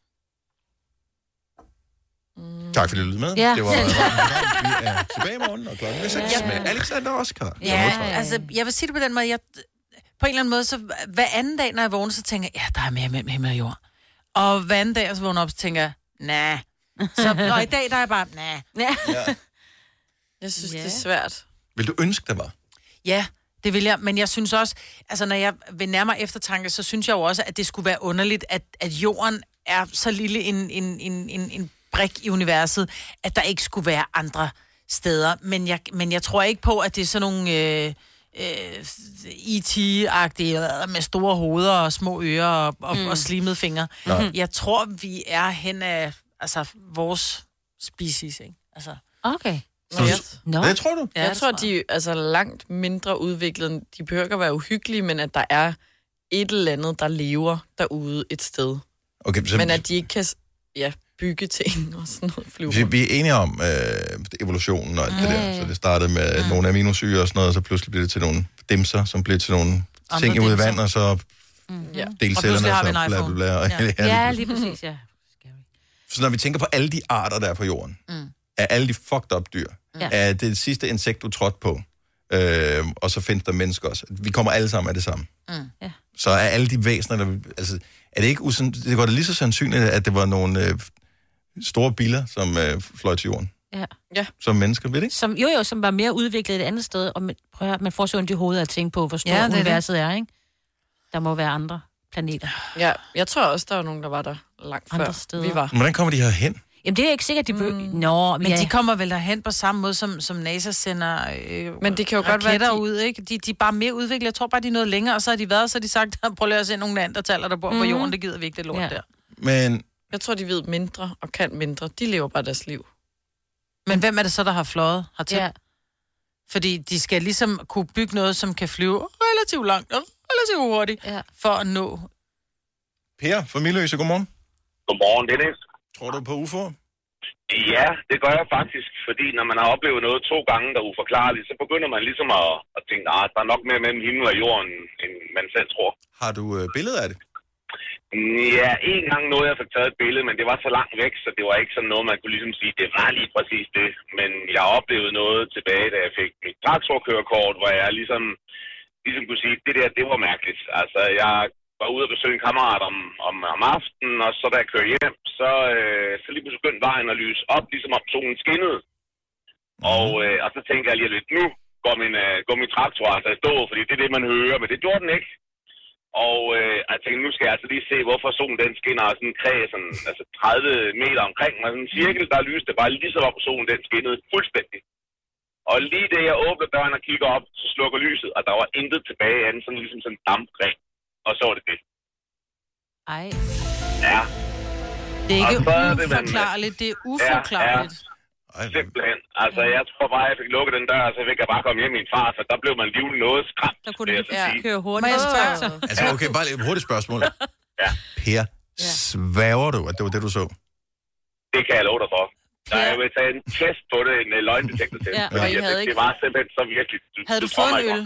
Tak fordi du lyttede med. Ja. Det var vi er tilbage i morgen, og klokken er seks Ja. med Alexander Oscar. Ja, altså, jeg vil sige det på den måde, jeg, på en eller anden måde, så hver anden dag, når jeg vågner, så tænker jeg, ja, der er mere mellem himmel og jord. Og hver anden dag, så vågner jeg op, så tænker jeg, nej. Så, og i dag, der er jeg bare, nej. Ja. Jeg synes, ja. det er svært. Vil du ønske, der var? Ja, det vil jeg, men jeg synes også, altså når jeg vil nærmere eftertanke, så synes jeg jo også, at det skulle være underligt, at, at jorden er så lille en, en, en, en, en brik i universet, at der ikke skulle være andre steder. Men jeg, men jeg tror ikke på, at det er sådan nogle øh, øh, E T-agtige med store hoveder og små ører og, og, mm. og slimede fingre. Nej. Jeg tror, vi er hen af altså, vores species, ikke? Altså. Okay. Så, no. Hvad tror du? Ja, jeg tror, de er altså langt mindre udviklet. De behøver ikke at være uhyggelige, men at der er et eller andet, der lever derude et sted. Okay, så... Men at de ikke kan ja, bygge ting og sådan noget. Flyver. Vi, vi er enige om øh, evolutionen og alt det der. Så det startede med mm. nogle aminosyre og sådan noget, og så pludselig blev det til nogle dimser, som blev til nogle andre ting ude i vand, og så mm. ja. delcellerne, og så bla bla bla. Og, ja. ja, ja, lige præcis, ja. Så når vi tænker på alle de arter, der er på jorden, mm. er alle de fucked up dyr, ja. er det, det sidste insekt, du trådte på, øh, og så findes der mennesker også. Vi kommer alle sammen af det samme. Mm. Ja. Så er alle de væsener, der... Altså, er det ikke usandt... Det går da lige så sandsynligt, at det var nogle øh, store biler, som øh, fløj til jorden. Ja. ja. Som mennesker, ved det ikke? Som, jo, jo, som var mere udviklet et andet sted, og man, prøv at høre, man får så ondt i hovedet at tænke på, hvor stort ja, universet er, ikke? Der må være andre planeter. Ja, jeg tror også, der var nogen, der var der langt andre før steder. vi var. Hvordan kommer de her hen? Jamen, det er ikke sikkert, de bø... Mm. Nå, men ja. de kommer vel derhen på samme måde, som, som NASA sender øh, men det kan jo godt være, de... ud, ikke? De, de er bare mere udviklet. Jeg tror bare, de er noget længere, og så har de været, så har de sagt, prøv lige at se nogle neandertaler, der bor mm. på jorden, det gider vi ikke, det lort ja. der. Men... Jeg tror, de ved mindre og kan mindre. De lever bare deres liv. Men hvem er det så, der har fløjet hertil? Ja. Fordi de skal ligesom kunne bygge noget, som kan flyve relativt langt og relativt hurtigt, ja. for at nå. Per fra Miløse, godmorgen. Godmorgen, Dennis. Tror du på U F O'er? Ja, det gør jeg faktisk, fordi når man har oplevet noget to gange, der er uforklarligt, så begynder man ligesom at, at tænke, at der er nok mere mellem himmel og jorden, end man selv tror. Har du øh, billeder af det? Ja, en gang nåede jeg fik taget et billede, men det var så langt væk, så det var ikke sådan noget, man kunne ligesom sige, det var lige præcis det. Men jeg oplevede noget tilbage, da jeg fik mit traktorkørekort, hvor jeg ligesom, ligesom kunne sige, det der, det var mærkeligt. Altså, jeg var ude og besøge en kammerat om, om, om aftenen, og så da jeg kørte hjem, så, øh, så lige pludselig begyndte vejen at lyse op, ligesom om solen skinnede. Og, øh, og så tænkte jeg lige lidt, nu går min, øh, går min traktor altså i stå, fordi det er det, man hører, men det gjorde den ikke. Og øh, jeg tænkte, nu skal jeg altså lige se, hvorfor solen den skinner og sådan en kræ, sådan, altså tredive meter omkring mig. Sådan en cirkel, der lyste bare lige så op, solen den skinnede fuldstændig. Og lige da jeg åbner døren og kigger op, så slukker lyset, og der var intet tilbage andet, sådan ligesom sådan en dampgren. Og så var det det. Ej. Ja. Det er ikke det, uforklarligt, det er uforklarligt. Ja, ja. Simpelthen. Altså, jeg tror bare, jeg fik lukket den dør, og så fik jeg bare komme hjem i min far, for der blev man livligt noget skræmt. Der kunne du ja. køre hurtigt. Altså, okay, bare et hurtigt spørgsmål. Ja. Per, ja. sværger du, at det var det, du så? Det kan jeg love dig for. Der er jo taget en test på det, en løgndetektor til. Ja. Fordi, det, ikke... det var simpelthen så virkelig... Du, havde du, du fået en øl?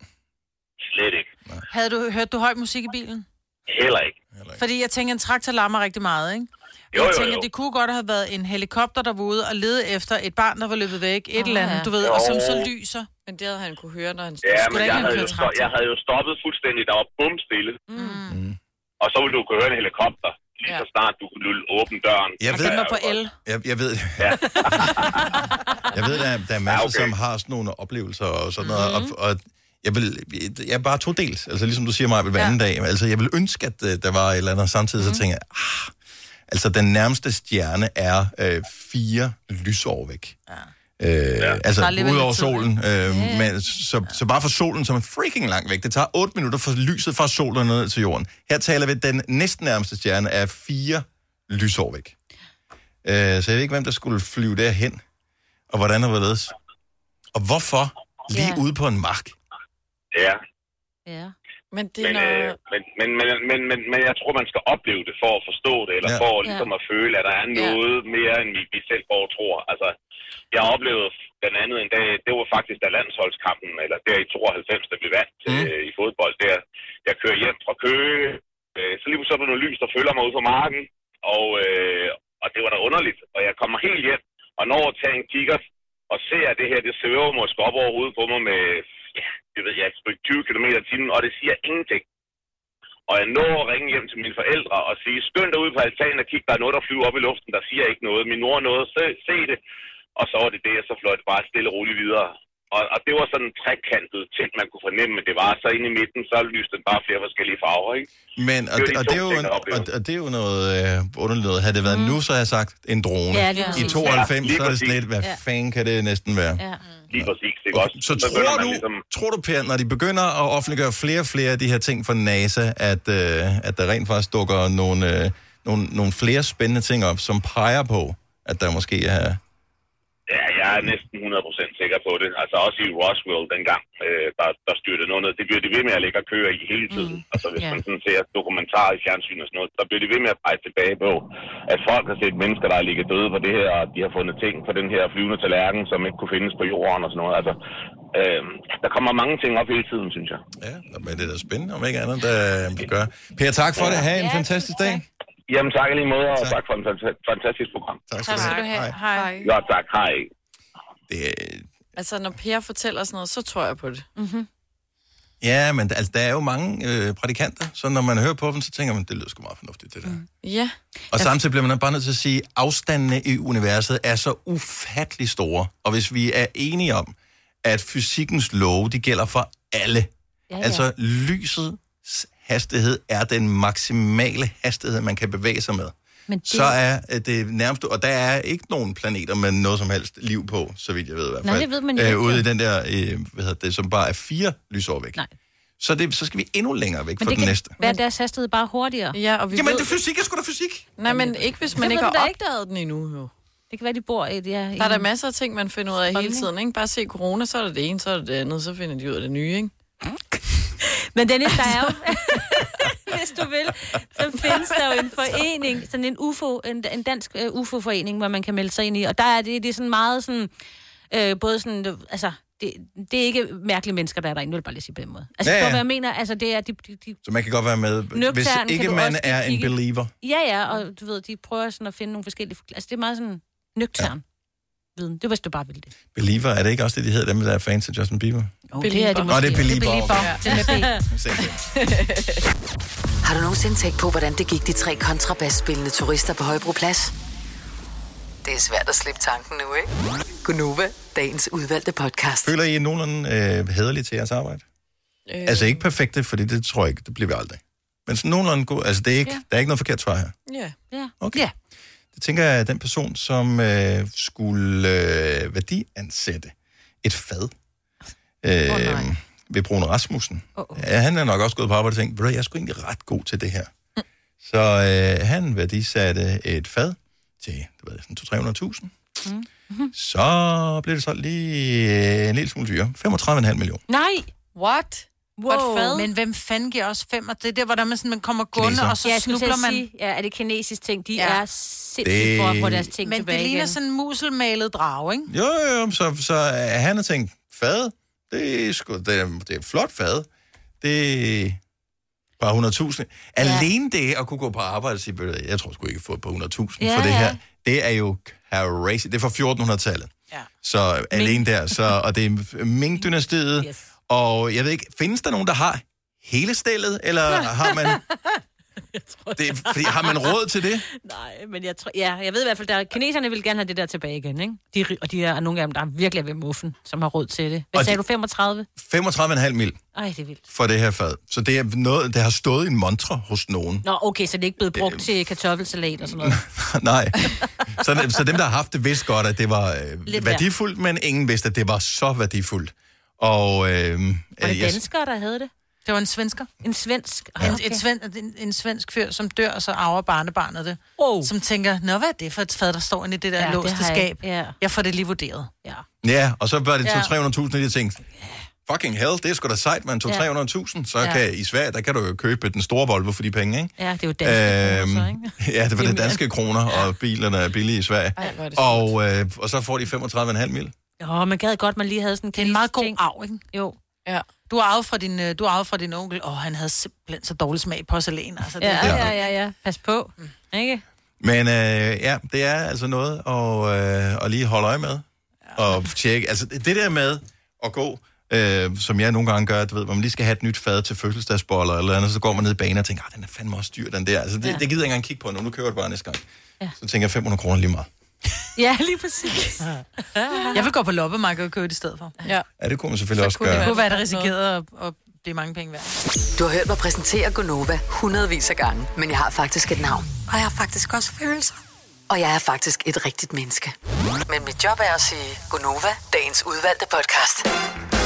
Slet ikke. Havde du hørt du høj musik i bilen? Heller ikke. Fordi jeg tænker, en traktor larmer rigtig meget, ikke? Jo, jeg jo, tænker, jo. det kunne godt have været en helikopter, der var ude og lede efter et barn, der var løbet væk. Et oh, eller andet, ja. du ved, jo. og som så lyser. Men det havde han kunne høre, når han stod. Ja, men jeg havde, jo stå- jeg havde jo stoppet fuldstændig. Der var bum stille. Mm. Mm. Og så ville du kunne høre en helikopter. Lige ja. så snart du kunne åbne døren. Jeg ved, den var på el. Jeg, jeg ved, ja. jeg ved der, der er masser, ja, okay. som har sådan nogle oplevelser og sådan noget. Mm-hmm. Og, og jeg vil, jeg er bare todelt. Altså ligesom du siger mig, hver anden ja. dag. Altså jeg vil ønske, at uh, der var et eller andet samtidig, mm. så tænker jeg, ah, altså den nærmeste stjerne er øh, fire lysår væk. Ja. Øh, ja. Altså ud over solen. Øh, yeah. men, så, så bare for solen, som er freaking langt væk. Det tager otte minutter for lyset fra solen ned til jorden. Her taler vi, den næsten nærmeste stjerne er fire lysår væk. Øh, så jeg ved ikke, hvem der skulle flyve derhen, og hvordan der var ledes. Og hvorfor lige yeah. ude på en mark? Ja. Ja. Men, det men, når... øh, men, men, men, men, men, men jeg tror, man skal opleve det for at forstå det, eller ja. for ligesom at føle, at der er noget ja. mere, end vi, vi selv bare tror. Altså, jeg oplevede den anden en dag, det var faktisk, da landsholdskampen, eller der i tooghalvfems, da vi vandt mm. øh, i fodbold, der jeg kører hjem fra Køge, øh, så lige så er der noget lys, der følger mig ud på marken, og, øh, og det var da underligt. Og jeg kommer helt hjem, og når jeg tager en kikkert, og ser, at det her, det svæver måske op over hovedet på mig med, ja, det ved jeg, tyve kilometer i timen, og det siger ingenting. Og jeg når at ringe hjem til mine forældre og sige, skynd dig ud på altanen og kig, der er noget, der flyver op i luften, der siger ikke noget. Min mor nåede at se, se det, og så var det det, og så fløj det bare stille og roligt videre. Og, og det var sådan en trekantet ting, man kunne fornemme, men det var så inde i midten, så lyste den bare flere forskellige farver, ikke? Men, og det, og, det er jo, og, og det er jo noget øh, underligt noget. Havde det været mm. nu, så har jeg sagt en drone. Ja, I tooghalvfems, ja, så er det sådan lidt, hvad ja. fanden kan det næsten være? Ja. Lige præcis, ikke også? Så, så tror, du, ligesom... tror du, Per, når de begynder at offentliggøre flere og flere af de her ting fra NASA, at, øh, at der rent faktisk dukker nogle, øh, nogle, nogle flere spændende ting op, som peger på, at der måske er... Ja, jeg er næsten hundrede procent sikker på det. Altså også i Roswell dengang, øh, der, der styrte noget ned. Det bliver det ved med at ligge og køre i hele tiden. Mm. Altså hvis yeah. man sådan ser dokumentarer i fjernsyn og sådan noget, så bliver det ved med at pege tilbage på, at folk har set mennesker, der er ligget døde på det her, og de har fundet ting på den her flyvende tallerken, som ikke kunne findes på jorden og sådan noget. Altså, øh, der kommer mange ting op hele tiden, synes jeg. Ja, men det er da spændende, om ikke andet, der kan gøre. Per, tak for ja. det. Ha' en ja, fantastisk dag. Jamen tak i lige måde, og tak, tak for et fantastisk program. Tak skal, tak skal du have. Hej. Hej. Ja, tak. Hej. Det, altså, når Per fortæller sådan noget, så tror jeg på det. Mm-hmm. Ja, men altså, der er jo mange øh, prædikanter, så når man hører på dem, så tænker man, det lyder sgu meget fornuftigt, det der. Mm. Ja. Og samtidig bliver man bare nødt til at sige, at afstandene i universet er så ufattelig store. Og hvis vi er enige om, at fysikkens love, de gælder for alle. Ja, ja. Altså, lysets hastighed er den maksimale hastighed, man kan bevæge sig med. Men det... Så er det nærmest, og der er ikke nogen planeter med noget som helst liv på, så vidt jeg ved i hvert fald. Nej, det ved man ikke. Øh, ude i den der, øh, hvad hedder det, som bare er fire lysår væk. Nej. Så, det, så skal vi endnu længere væk fra den næste. Men det kan være deres hastighed bare hurtigere. Ja, og vi Jamen, ved... det er fysik, er sgu da fysik. Nej, men ikke hvis man ikke har opdaget den endnu, jo. Det kan være, de bor i det her. Der er der masser af ting, man finder ud af hele tiden, ikke? Bare se corona, så er det det ene, så er det det andet, så finder de ud af det nye, ikke? Men Dennis, der er jo... Hvis du vil, så findes der jo en forening, sådan en U F O, en, en dansk uh, U F O-forening, hvor man kan melde sig ind i. Og der er det, det er sådan meget sådan, øh, både sådan, altså, det, det er ikke mærkelige mennesker, der er derinde, vil jeg bare lige sige på den måde. Altså, ja, ja. Hvad jeg mener, altså, det er... De, de, de, så man kan godt være med, hvis ikke man er en kigge. believer. Ja, ja, og du ved, de prøver sådan at finde nogle forskellige... Altså, det er meget sådan nøgtern. Ja. Viden. Det var, hvis du bare ville det. Believer, er det ikke også det, de hedder, dem der er fans af Justin Bieber? Oh, det er det måske. Nå, det er Belieber. Det er Belieber. Ja. Har du nogensinde tænkt på, hvordan det gik de tre kontrabasspillende turister på Højbroplads? Det er svært at slippe tanken nu, ikke? Gunova, dagens udvalgte podcast. Føler I nogenlunde øh, hæderlige til jeres arbejde? Øh... Altså ikke perfekte, fordi det tror jeg ikke, det bliver vi aldrig. Men sådan nogenlunde god. Altså det er ikke, ja. der er ikke noget forkert svar her. Ja. Ja. Okay. Ja. Det tænker jeg, at den person, som øh, skulle øh, værdiansætte et fad øh, oh, ved Bruno Rasmussen. Oh, oh. Ja, han er nok også gået på arbejde og tænkt, jeg er sgu egentlig ret god til det her. Mm. Så øh, han værdisatte et fad til du ved, to til tre hundrede tusind. Mm. Mm-hmm. Så blev det så lige øh, en lille smule dyre. femogtredive komma fem millioner. Nej! What? Wow. Men hvem fanden giver også fem? Og det er der, hvor der man, sådan, man kommer gående, og så ja, snubler man. Sige, ja, er det kinesisk ting? De ja. er sindssygt for at få deres ting men tilbage. Men det ligner igen. sådan en muselmalet drage, ikke? Jo, jo, jo. Så, så han har tænkt, fad, det er, sgu, det er, det er et flot fad. Det er bare hundrede tusind. Ja. Alene det at kunne gå på arbejde og sige, jeg tror sgu ikke, at få et par hundrede tusind ja, for det her. Det er jo crazy. Det er fra fjorten hundrede-tallet. Ja. Så Ming. Alene der. Så, og det er Ming-dynastiet. Yes. Og jeg ved ikke, findes der nogen, der har hele stillet, eller har man... jeg tror, det, fordi, har man råd til det? Nej, men jeg tror... Ja, jeg ved i hvert fald, at kineserne vil gerne have det der tilbage igen, ikke? De, og de er nogle af dem, der er virkelig ved muffen, som har råd til det. Hvad og sagde de, du, femogtredive? femogtredive komma fem mil. Ej, det er vildt. For det her fad. Så det er noget, der har stået i en montre hos nogen. Nå, okay, så det er ikke blevet brugt øh, til kartoffelsalat og sådan noget? Nej. Så, så dem, der har haft det, vidste godt, at det var øh, værdifuldt, men ingen vidste, at det var så værdifuldt. Og, øh, var det danskere, der havde det? Det var en svensker. En svensk? Ja. Okay. En, et sven, en, en svensk fyr, som dør, og så arver barnebarnet det. Oh. Som tænker, nå, hvad er det for et fad, der står inde i det der ja, låste skab? Jeg, ja. jeg får det lige vurderet. Ja, ja og så var det to til tre hundrede tusind, og de tænkte, fucking hell, det er sgu da sejt, man. to til tre hundrede tusind, så ja. kan i Sverige, der kan du jo købe den store Volvo for de penge, ikke? Ja, det er jo danske øhm, kroner, så, ikke? Ja, det var det danske kroner, og bilerne er billige i Sverige. Ej, og, øh, og så får de femogtredive komma fem mil. Jo, man gad godt, man lige havde sådan en Det er en meget god arv, ikke? Jo. Ja. Du har arvet fra din, øh, du har arvet fra din onkel, og han havde simpelthen så dårlig smag på porcelæn. Altså, det, Ja, ja, ja, ja. Pas på. Mm. Ikke? Men øh, ja, det er altså noget at, øh, at lige holde øje med. Ja. Og tjekke. Altså det der med at gå, øh, som jeg nogle gange gør, du ved, hvor man lige skal have et nyt fad til fødselsdagsboller eller andet, så går man ned i banen og tænker, ah, den er fandme også dyr, den der. Altså det, ja. det gider jeg ikke engang kigge på nu, nu køber jeg det bare næste gang. Ja. Så tænker jeg fem hundrede kroner lige meget. Ja, lige præcis. Jeg vil gå på loppemarkedet og købe det i stedet for. Ja, ja det kunne man selvfølgelig så også gøre. Det kunne være, det risikerede at, at blive mange penge værd. Du har hørt mig præsentere Gonova hundredvis af gange, men jeg har faktisk et navn. Og jeg har faktisk også følelser. Og jeg er faktisk et rigtigt menneske. Men mit job er at sige Gonova, dagens udvalgte podcast.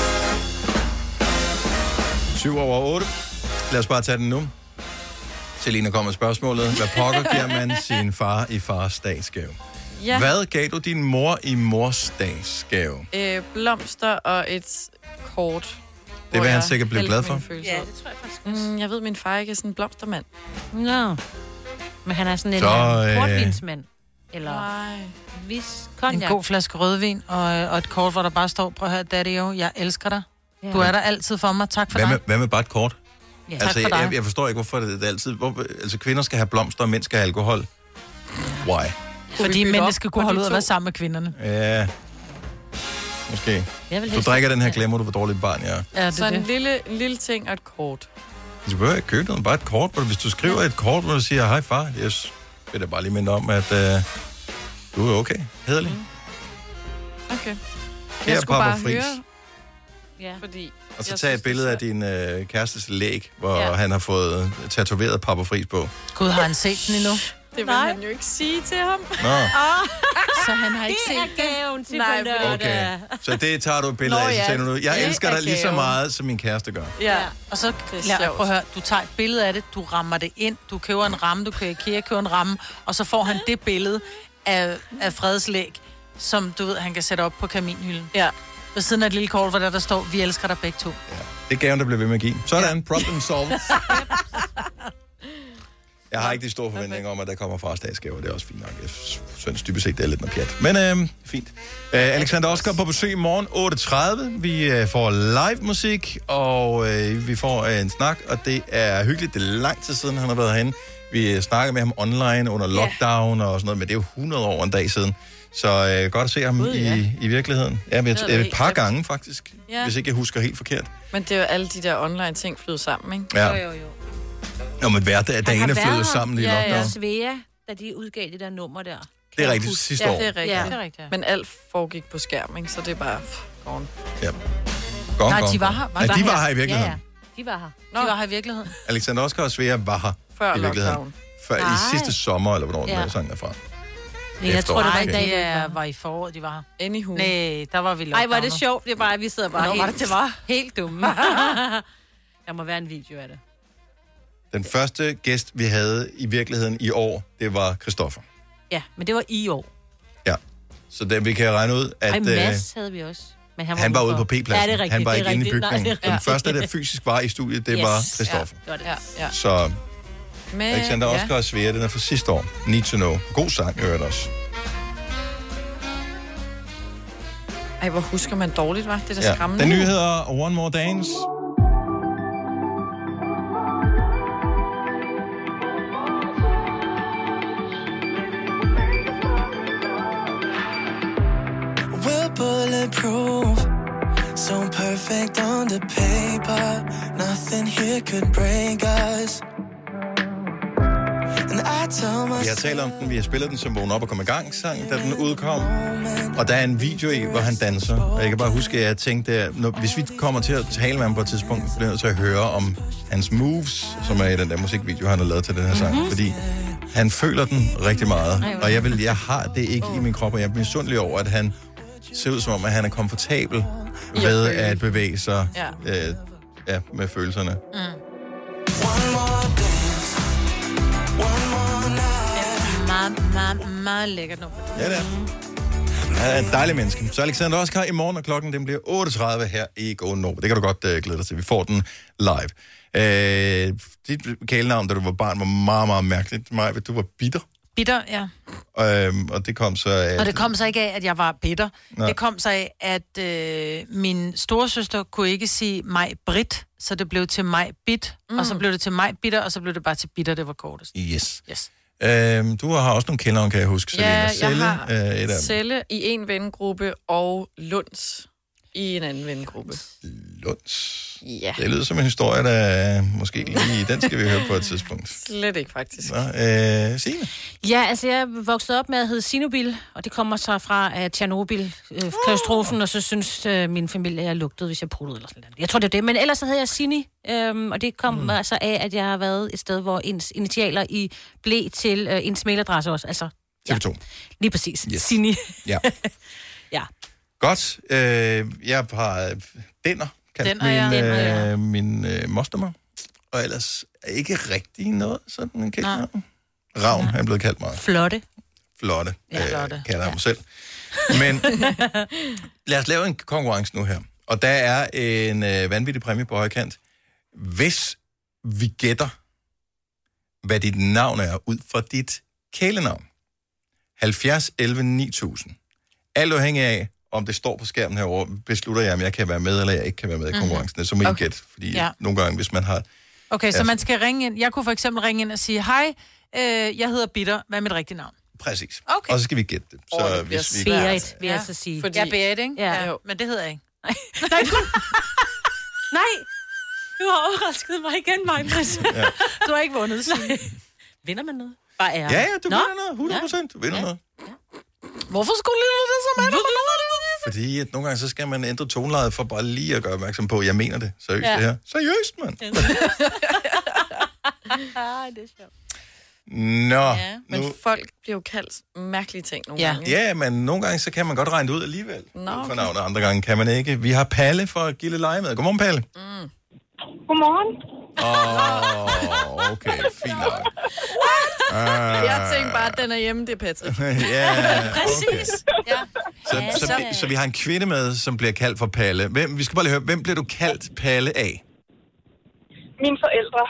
syv over otte. Lad os bare tage den nu. Selina kommer med spørgsmålet. Hvad pokker giver man sin far i fars dagsgave? Ja. Hvad gav du din mor i mors dagsgave? Øh, blomster og et kort. Det vil han sikkert blive glad for. Ja, det tror jeg faktisk også. Mm, jeg ved, min far ikke er sådan en blomstermand. Nå. Men han er sådan en Så, øh... portvinsmand. Eller Nej. vis En konjak. god flaske rødvin og, og et kort, hvor der bare står, prøv at høre, daddy, jeg elsker dig. Ja. Du er der altid for mig. Tak for Hvad med, dig. hvad med bare et kort? Ja, altså, tak for dig. jeg, jeg forstår ikke, hvorfor det, det er altid... Hvor, altså, kvinder skal have blomster, og mænd skal have alkohol. Why? Fordi mændene skal kunne holde ud og være sammen med kvinderne. Ja... Måske. Jeg vil Du helst- drikker den her, glemmer du, hvor dårligt barn jeg er. Ja, det Så er en det. lille, en lille ting og et kort. Du behøver ikke købe noget, bare et kort. Hvis du skriver et kort, hvor du siger, hej far, jeg vil da bare lige minde om, at uh, du er okay. Hederlig. Mm. Okay. Kære Jeg skulle bare Papa Fris. høre, Ja. fordi... Og så jeg tag et synes, billede det af din øh, kærestes læg, hvor Ja. ja. han har fået tatoveret Papa Fris på. Gud, har han set den endnu? Det vil Nej. han jo ikke sige til ham. Nå, Så han har ikke Det set er gaven til Nej, på lørdag. okay. Så det tager du et billede Nå, af, så ja. tænker du, jeg Det elsker er dig lige så gaven. meget, som min kæreste gør. Ja. Og så, Det er lad, sjovt. prøv at høre, du tager et billede af det, du rammer det ind, du køber en ramme, du køber IKEA, køber en ramme, og så får han det billede af, af fredslæg, som du ved, han kan sætte op på kaminhylden. Ja. Ved siden af et lille kort, hvor der, der står, vi elsker dig begge to. Det er gaven, der bliver ved med at give. Sådan, problem solved. Jeg har ikke de store forventninger om, at der kommer fra statsgaver. Det er også fint nok. Jeg synes dybest set, det er lidt noget pjat. Men øh, fint. Øh, Alexander Oskar på besøg i morgen otte tredive. Vi øh, får live musik, og øh, vi får øh, en snak, og det er hyggeligt. Det er lang tid siden, han har været herinde. Vi øh, snakker med ham online under lockdown og sådan noget, men det er jo hundrede år en dag siden. Så øh, godt at se ham Gud, i, ja. i virkeligheden. Ja, men jeg, Det er et helt par slemt. gange faktisk, Ja. hvis ikke jeg husker helt forkert. Men det er jo alle de der online ting flyder sammen, ikke? Ja. Jo, jo, jo. Nå, men hver dag, Han dagene har flyder været sammen i her. lockdown. Ja, Svea, da de udgav det der nummer der. Det er rigtigt, sidste Ja, år. det er rigtigt. Ja. Det er rigtigt, ja. Men alt foregik på skærm, ikke? Så det er bare... Pff, gone. Ja. Gong, Nej, gong, de var gong. her. Nej, de var her i Ja, virkeligheden. ja. De var her. De var her i virkeligheden. Alexander Oskar og Svea var her Før i virkeligheden. lockdown. Før Nej. i sidste sommer, eller hvornår Ja. den sang er fra. Nej, jeg tror, det var Nej, en det dag, er, vi var i foråret, de var her. Anywho. Nej, der var vi Ej, lockdown. hvor er det sjovt. Det er bare, at vi sidder bare Hvornår helt, var det, det var? helt dumme. Der må være en video af det. Den første gæst, vi havde i virkeligheden i år, det var Christoffer. Ja, men det var i år. Ja. Så det, vi kan regne ud, at Ej, øh, Mads havde vi også. Men han var, han var ude udenfor. på P-pladsen. Ja, det er rigtigt. Han var det ikke er inde i rigtigt. Nej, bygningen. det er Den første, der fysisk var i studiet, det Yes. var Christoffer. Ja, det var det. Ja, ja. Så Men, Alexander Oskar og Svea, den er fra sidste år. Need to know. God sang, jeg hørte også. Ej, hvor husker man dårligt, var det der Ja. skræmmende? Den nye hedder One More Dance. We're bulletproof, so perfect on the paper. Nothing here could break us. And I tell Vi har myself talt om den, vi har spillet den som vågen op og kom i gang sang, da den udkom. Og der er en video i, hvor han danser. Og jeg kan bare huske, at jeg tænkte, når, hvis vi kommer til at tale med ham på et tidspunkt, bliver jeg nødt til at høre om hans moves, som er i den der musikvideo, han har lavet til den her sang. Mm-hmm. Fordi han føler den rigtig meget. Og jeg, vil, jeg har det ikke i min krop, og jeg er misundelig over, at han ser ud som om, at han er komfortabel ved at bevæge sig Ja. øh, ja, med følelserne. Mm. one more dance, one more night. Meget, meget, meget lækkert nummer. Ja, det er. Han er et dejligt menneske. Så Alexander Oskar i morgen, og klokken den bliver otte tredive her i Go Nova. Det kan du godt uh, glæde dig til. Vi får den live. Uh, dit kælenavn, da du var barn, var meget, meget mærkeligt. Maja, du var bitter. Bitter, ja. Øhm, og det kom så af... Og det kom så ikke af, at jeg var bitter. Nå. Det kom så af, at øh, min storesøster kunne ikke sige mig Britt, så det blev til mig Bit, mm. og så blev det til mig Bitter, og så blev det bare til Bitter, det var kortest. Yes. yes. Øhm, du har også nogle kældnavn, kan jeg huske. Ja, jeg Selle, har øh, et af dem. Selle i en vennegruppe, og Lunds i en anden vennegruppe. Lunds? Ja. Det lyder som en historie, der måske lige... Den skal vi høre på et tidspunkt. Slet ikke, faktisk. Nå, øh, Signe? Ja, altså jeg voksede op med at hedde Sinobil, og det kommer så fra uh, Tjernobyl-katastrofen, uh, og så synes uh, min familie, at jeg lugtede, hvis jeg pruttede eller sådan noget. Jeg tror, det er det. Men ellers så havde jeg Sini, um, og det kom mm. altså af, at jeg har været et sted, hvor ens initialer i blev til uh, ens mailadresse også. Altså, T V to. Ja, lige præcis. Yes. Sini. Ja. Ja. Godt. Øh, jeg har Denner, kaldt Denner, min, ja. Denner, øh, ja. min øh, mostermor. Og ellers ikke rigtig noget sådan en kældnavn. Ravn er blevet kaldt meget. Flotte. Flotte. Ja, øh, flotte. Kalder jeg mig selv. Men lad os lave en konkurrence nu her. Og der er en øh, vanvittig præmie på højkant. Hvis vi gætter, hvad dit navn er ud fra dit kælenavn. halvfjerds elleve ni tusind. Alt afhængig af, om det står på skærmen herovre, beslutter jeg, om jeg kan være med, eller jeg ikke kan være med i konkurrencen. Mm-hmm. Så må I Okay. gætte, fordi Ja. nogle gange, hvis man har... Okay, så Ja. man skal ringe ind. Jeg kunne for eksempel ringe ind og sige, hej, øh, jeg hedder Bitter, hvad er mit rigtige navn? Præcis. Okay. Og så skal vi gætte det. Så Åh, det bliver hvis vi... Berit, vil jeg Ja. så sige. Fordi... Jeg er Berit, ikke? Ja. Jo, men det hedder jeg ikke. Nej, Nej, du har overrasket mig igen, Maja. Ja. Du har ikke vundet, Signe. Vinder man noget? Bare ære. Ja, ja, du Nå. vinder noget. hundrede procent. Du vinder Ja. noget. Hvorfor skulle du det så med? Fordi at nogle gange, så skal man ændre tonelejet for bare lige at gøre opmærksom på, at jeg mener det. Seriøst, Ja. det her. Seriøst, mand. Det er sjovt. Nå, Ja, men nu... folk bliver jo kaldt mærkelige ting nogle Ja. gange. ikke? Ja, men nogle gange, så kan man godt regne det ud alligevel. Nå, Ud For okay. navnet, andre gange kan man ikke. Vi har Palle fra Gille Leje med. Godmorgen, Palle. Mm. Godmorgen. Åh, oh, okay, fint nok. Uh, Jeg tænkte bare, at den er hjemme, det er Patrick. Ja, Præcis. Ja. så, Ja, så, så- vi, så vi har en kvinde med, som bliver kaldt for Palle. Hvem, vi skal bare lige høre, hvem bliver du kaldt Palle af? Mine forældre.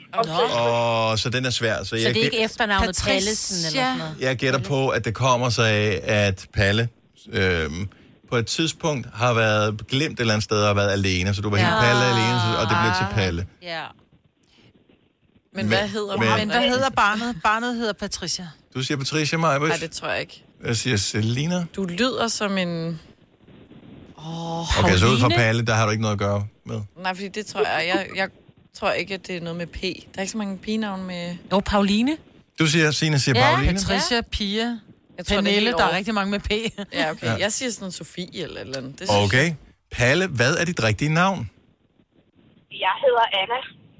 Og så den er svær. Så Så jeg, det er ikke gæ- efternavnet Patricia. Pallesen eller sådan noget? jeg gætter på, at det kommer sig af, at Palle øhm, på et tidspunkt har været glemt et eller andet sted og har været alene. Så du var helt Ja. Palle alene, så- og det blev til Palle. Ja. Men hvad hedder men- hun? Men hvad hedder barnet? Barnet hedder Patricia. Du siger Patricia Majbus. Nej, det tror jeg ikke. Jeg siger Selina. Du lyder som en... Åh, Okay, så ud fra Pauline? Palle, der har du ikke noget at gøre med. nej, fordi det tror jeg... Jeg, jeg tror ikke, at det er noget med P. Der er ikke så mange pigenavn med... Jo, Pauline. Du siger, Signe siger Ja, Pauline. Patricia, Pia, Jeg tror, det er Pernille, helt der er over. rigtig mange med P. Ja, okay. Ja. Jeg siger sådan noget Sofie eller et eller andet. Det synes Okay. Palle, hvad er dit rigtige navn? Jeg hedder Anna.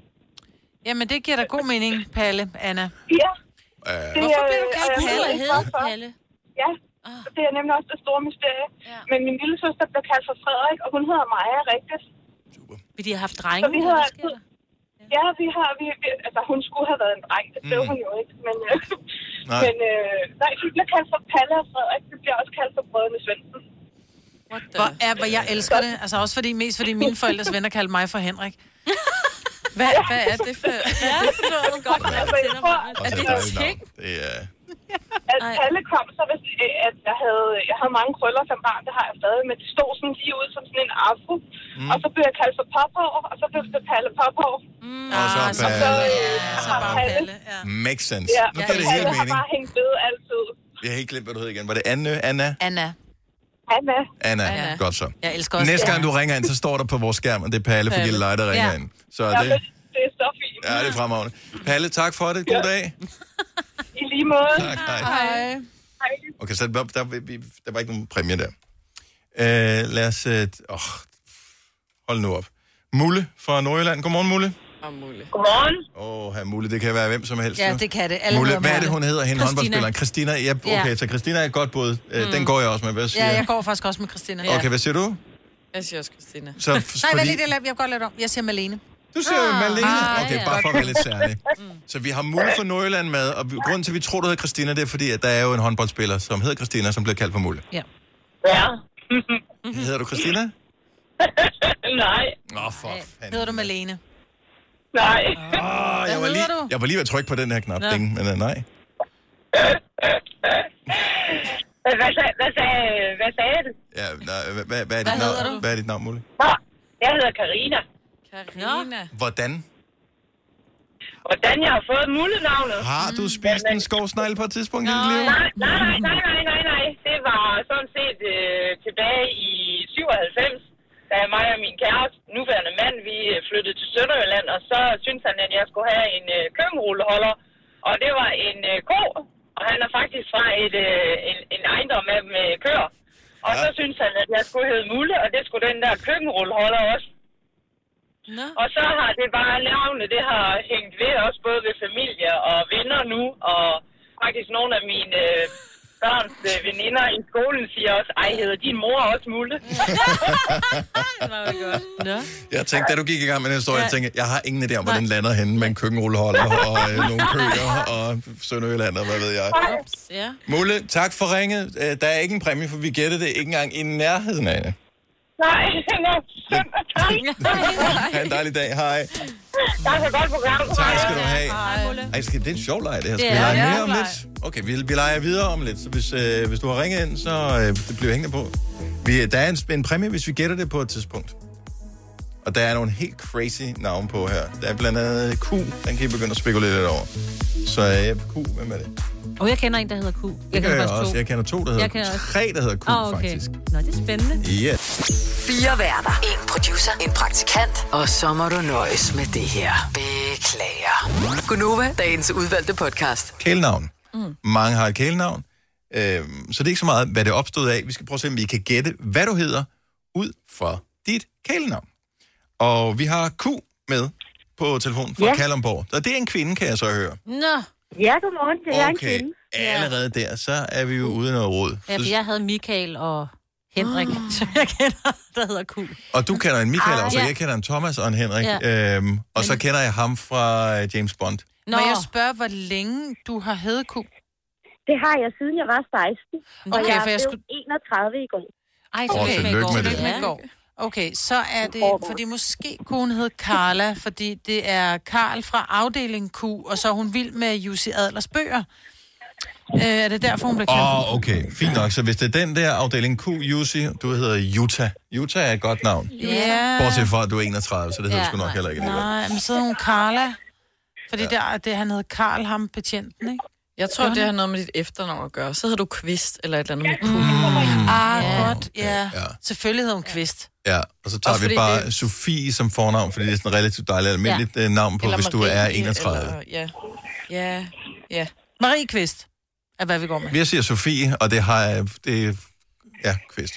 Jamen, det giver da god mening, Palle, Anna. Ja. Uh, Hvorfor bliver du kaldt øh, Palle? Du jeg er ved hed, hvorfor. Palle. Ja, det er nemlig også det store mysterie. Ja. Men min lille søster blev kaldt for Frederik, og hun hedder Maja rigtigt. Vil de have haft drenge? Så vi eller hedder hvad sker altid... der? Ja, vi har... Vi, vi, altså, hun skulle have været en dreng. Det blev Mm. hun jo ikke. Men, øh, Nej. men øh, nej, vi bliver kaldt for Palle og Frederik. Vi bliver også kaldt for brødrene Svendsen. What the... Hvor, er, hvor jeg elsker det. Altså også fordi, mest fordi mine forældres venner kaldte mig for Henrik. Hvad, hvad er det for... Ja, det er noget godt. Altså, jeg tror, og Er så det er en et ting? navn. Det er... at Ej. Palle kom så, hvis, øh, at jeg havde, jeg havde mange krøller som barn, det har jeg stadig, men de stod sådan lige ud som sådan en afro. Mm. Og så blev jeg kaldt for Pophår, og så blev det Palle Pophår. Mm. Og så Ah, så Palle. Så, Så bare Palle, ja. Makes sense. Ja, Nu giver det hele Palle har mening. bare hængt ved altid. Jeg har helt glemt, hvad du hed igen. Var det Anne? Anna? Anna. Anna. Anna. Anna. Godt så. Jeg elsker også Næste gang Anna. du ringer ind, så står der på vores skærm, og det er Palle, fordi Palle. Leje, der ringer Ja. ind. Så Ja, det, men det er så fint. ja, det er fremragende. Palle, tak for det. God dag. I lige måde. Tak, hej. Hej. Hej. Okay, så der, der, der, der var ikke nogen præmie der. Uh, lad os... Uh, oh, hold nu op. Mulle fra Nordjylland. Godmorgen, Mulle. Om muligt. Godmorgen. Åh, oh, her Mulle, det kan være hvem som helst. Ja, jo. det kan det. Alle Mulle, hedder hvad er det, Mulle. hun hedder, hende Christina. håndboldspilleren? Christina. Ja, okay, Ja. så Christina er et godt bud. Mm. Den går jeg også med. Hvad siger Ja, jeg går faktisk også med Christina. Okay, hvad siger du? Jeg siger også Christina. Så, Nej, fordi... vent lige, det er jeg godt lidt om. Jeg siger Malene. Du siger ah, Malene. ah, Okay, ja. bare for at være lidt særlig. Så vi har Mulle fra Nordjylland med, og vi- grunden til, at vi tror, du hedder Christina, det er fordi, at der er jo en håndboldspiller, som hedder Christina, som bliver kaldt for Mulle. Ja. Ja. Hedder du Christina? Nej. Nå, for fanden. Hedder du Malene? Nej. Åh, jeg, var hedder lige, du? jeg var lige ved at trykke på den her knap, Nå. ding, men uh, nej. Hvad, sag, hvad, sagde, hvad sagde du? Ja, nej, hvad, hvad, hvad, er dit navn? Hvad er dit navn, Mulle? Nå, jeg hedder Karina. Karina. Hvordan? Hvordan jeg har fået mullenavnet? Har du spist en skovsnegl på et tidspunkt i dit liv? Nej, nej, nej, nej, nej, nej, nej. Det var sådan set øh, tilbage i syvoghalvfems, da mig og min kæreste, nuværende mand, vi flyttede til Sønderjylland, og så syntes han, at jeg skulle have en øh, køkkenrulleholder, og det var en øh, ko, og han er faktisk fra et, øh, en, en ejendom med, med køer. Og ja. Så syntes han, at jeg skulle hedde Mulle, og det skulle den der køkkenrulleholder også. No. Og så har det bare navnet, det har hængt ved også både ved familie og venner nu, og faktisk nogle af mine øh, børns øh, veninder i skolen siger også, ej, hedder din mor også Mulle? Det var jo godt. No. Jeg tænkte, da du gik i gang med den historie, jeg tænkte, jeg har ingen idé om, hvor den lander henne med en køkkenrulleholder og øh, nogle køer og Sønderjylland og hvad ved jeg. Ups, ja. Mulle, tak for ringet. Der er ikke en præmie, for vi gættede det ikke engang i nærheden af det. Nej, Ha' en dejlig dag. Hej. Tak for godt program. Tak skal du have. Ej, skal, det er en sjov leg, det her. Skal vi lege mere om lidt? Okay, vi, vi leger videre om lidt. Så hvis, øh, hvis du har ringet ind, så øh, det bliver hængende på. Vi, der er en, en præmie, hvis vi gætter det på et tidspunkt. Og der er nogle helt crazy navne på her. Der er blandt andet Q. Den kan I begynde at spekulere lidt over. Så øh, Q, hvem er det? Og oh, jeg kender en, der hedder Q. Jeg det kender jeg også også. to. Jeg kender to, der hedder Q. Tre, der hedder Q, oh, okay. faktisk. Nå, det er spændende. Yeah. Fire værter. En producer. En praktikant. Og så må du nøjes med det her. Beklager. Gunova, dagens udvalgte podcast. Kælenavn. Mm. Mange har et kælenavn. Øhm, så det er ikke så meget, hvad det er opstået af. Vi skal prøve at se, om vi kan gætte, hvad du hedder, ud fra dit kælenavn. Og vi har Q med på telefonen fra ja. Kalundborg. Og det er en kvinde, kan jeg så høre. Nå. Ja, godmorgen. Det er okay. en kvinde. Allerede der, så er vi jo ude noget råd. Ja, for jeg havde Michael og Henrik, oh. som jeg kender, der hedder Q. Og du kender en Michael ah, også, og ja. jeg kender en Thomas og en Henrik. Ja. Øhm, og Men... så kender jeg ham fra James Bond. Nå. Må jeg spørge, hvor længe du har heddet Q? Det har jeg, siden jeg var seksten. Okay, og jeg for jeg blev skulle... enogtredive i går. Ej, så okay. tillykke med det. Med går. Okay, så er det, fordi måske kunne hun hedde Carla, fordi det er Karl fra afdeling Q, og så er hun vild med Jussi Adlers bøger. Øh, er det derfor, hun bliver kendt? Åh, oh, okay. Fint nok. Så hvis det er den der afdeling Q, Jussi, du hedder Jutta. Jutta er et godt navn. Ja. Yeah. Bortset fra, at du er enogtredive, så det hedder ja. sgu nok heller ikke. Nej, men så hedder hun Carla. Fordi ja. der, det, han hedder Karl, ham betjenten, ikke? Jeg tror, det har noget med dit efternavn at gøre. Så hedder du Kvist, eller et eller andet med Q. Mm. Ah, ja. godt, ja. ja. Selvfølgelig hedder hun Kvist. Ja, og så tager Også vi bare det... Sofie som fornavn, fordi det er sådan et relativt dejligt almindeligt ja. navn på, eller hvis Marie, du er enogtredive. Eller, ja, ja, ja. Marie Kvist er, hvad vi går med. Vi siger Sofie, og det har... Det, ja, Kvist.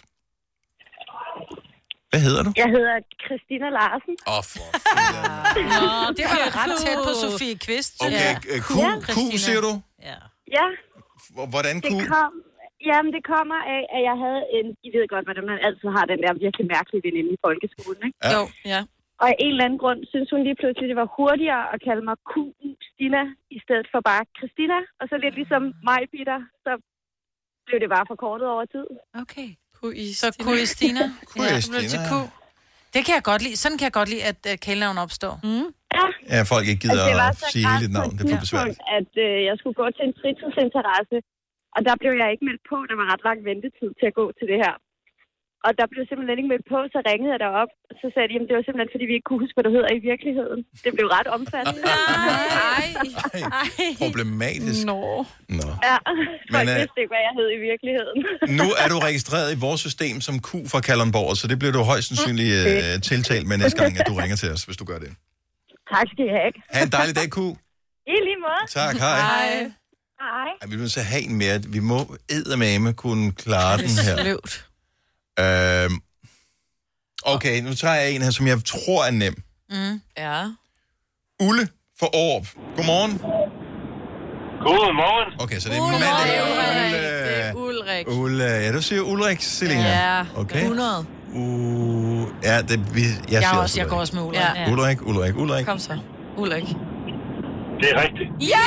Hvad hedder du? Jeg hedder Christina Larsen. Åh, oh, for fanden. Nå, det var jo ret tæt på Sofie Kvist. Okay, ja. Q, Q, siger du? Ja. Ja. Hvordan Q? Det kom, jamen, det kommer af, at jeg havde en... I ved godt, hvordan man altid har den der virkelig mærkelige veninde i folkeskolen, ikke? Ja. Jo, ja. Og af en eller anden grund synes hun lige pludselig, det var hurtigere at kalde mig Q Stina, i stedet for bare Christina. Og så lidt ligesom mig, Peter, så blev det bare forkortet over tid. Okay. Så Q-Stina. Q-Stina. Det kan jeg godt lide. Sådan kan jeg godt lide, at uh, kælenavn opstår. Mm. Ja. Ja, folk ikke gider altså, at sige lidt navn. Det er for besværligt. At uh, jeg skulle gå til en fritidsinteresse, og der blev jeg ikke meldt på. Der var ret lang ventetid til at gå til det her. Og der blev simpelthen ikke meldt på, så ringede jeg derop. Og så sagde de, at det var simpelthen, fordi vi ikke kunne huske, hvad du hedder i virkeligheden. Det blev ret omfattende. Nej. Ej. Problematisk. Nå. Nå. Ja, folk Men, uh, vidste ikke, hvad jeg hed i virkeligheden. Nu er du registreret i vores system som Q fra Kalundborg, så det bliver du højst sandsynligt uh, tiltalt med næste gang, at du ringer til os, hvis du gør det. Tak skal I have. Ha' en dejlig dag, Q. I lige måde. Tak, hej. Hej. Hej. Ej, vi vil så have en mere. Vi må eddermame kunne klare den her. Sløvt. Øhm, okay, nu tager jeg en her, som jeg tror er nem. Mm. Ja. Ulle for Aarup. Godmorgen. Godmorgen. Okay, så det er mand, det er Ulle. Ulrik. Ulle. Ja, du siger Ulrik, Selina. Ja, okay. hundrede. Uh, ja, det vi, jeg, jeg, siger også, jeg går også med Ulrik. Ja. Ulrik, Ulrik, Ulrik. Kom så. Ulrik. Det er rigtigt. Ja!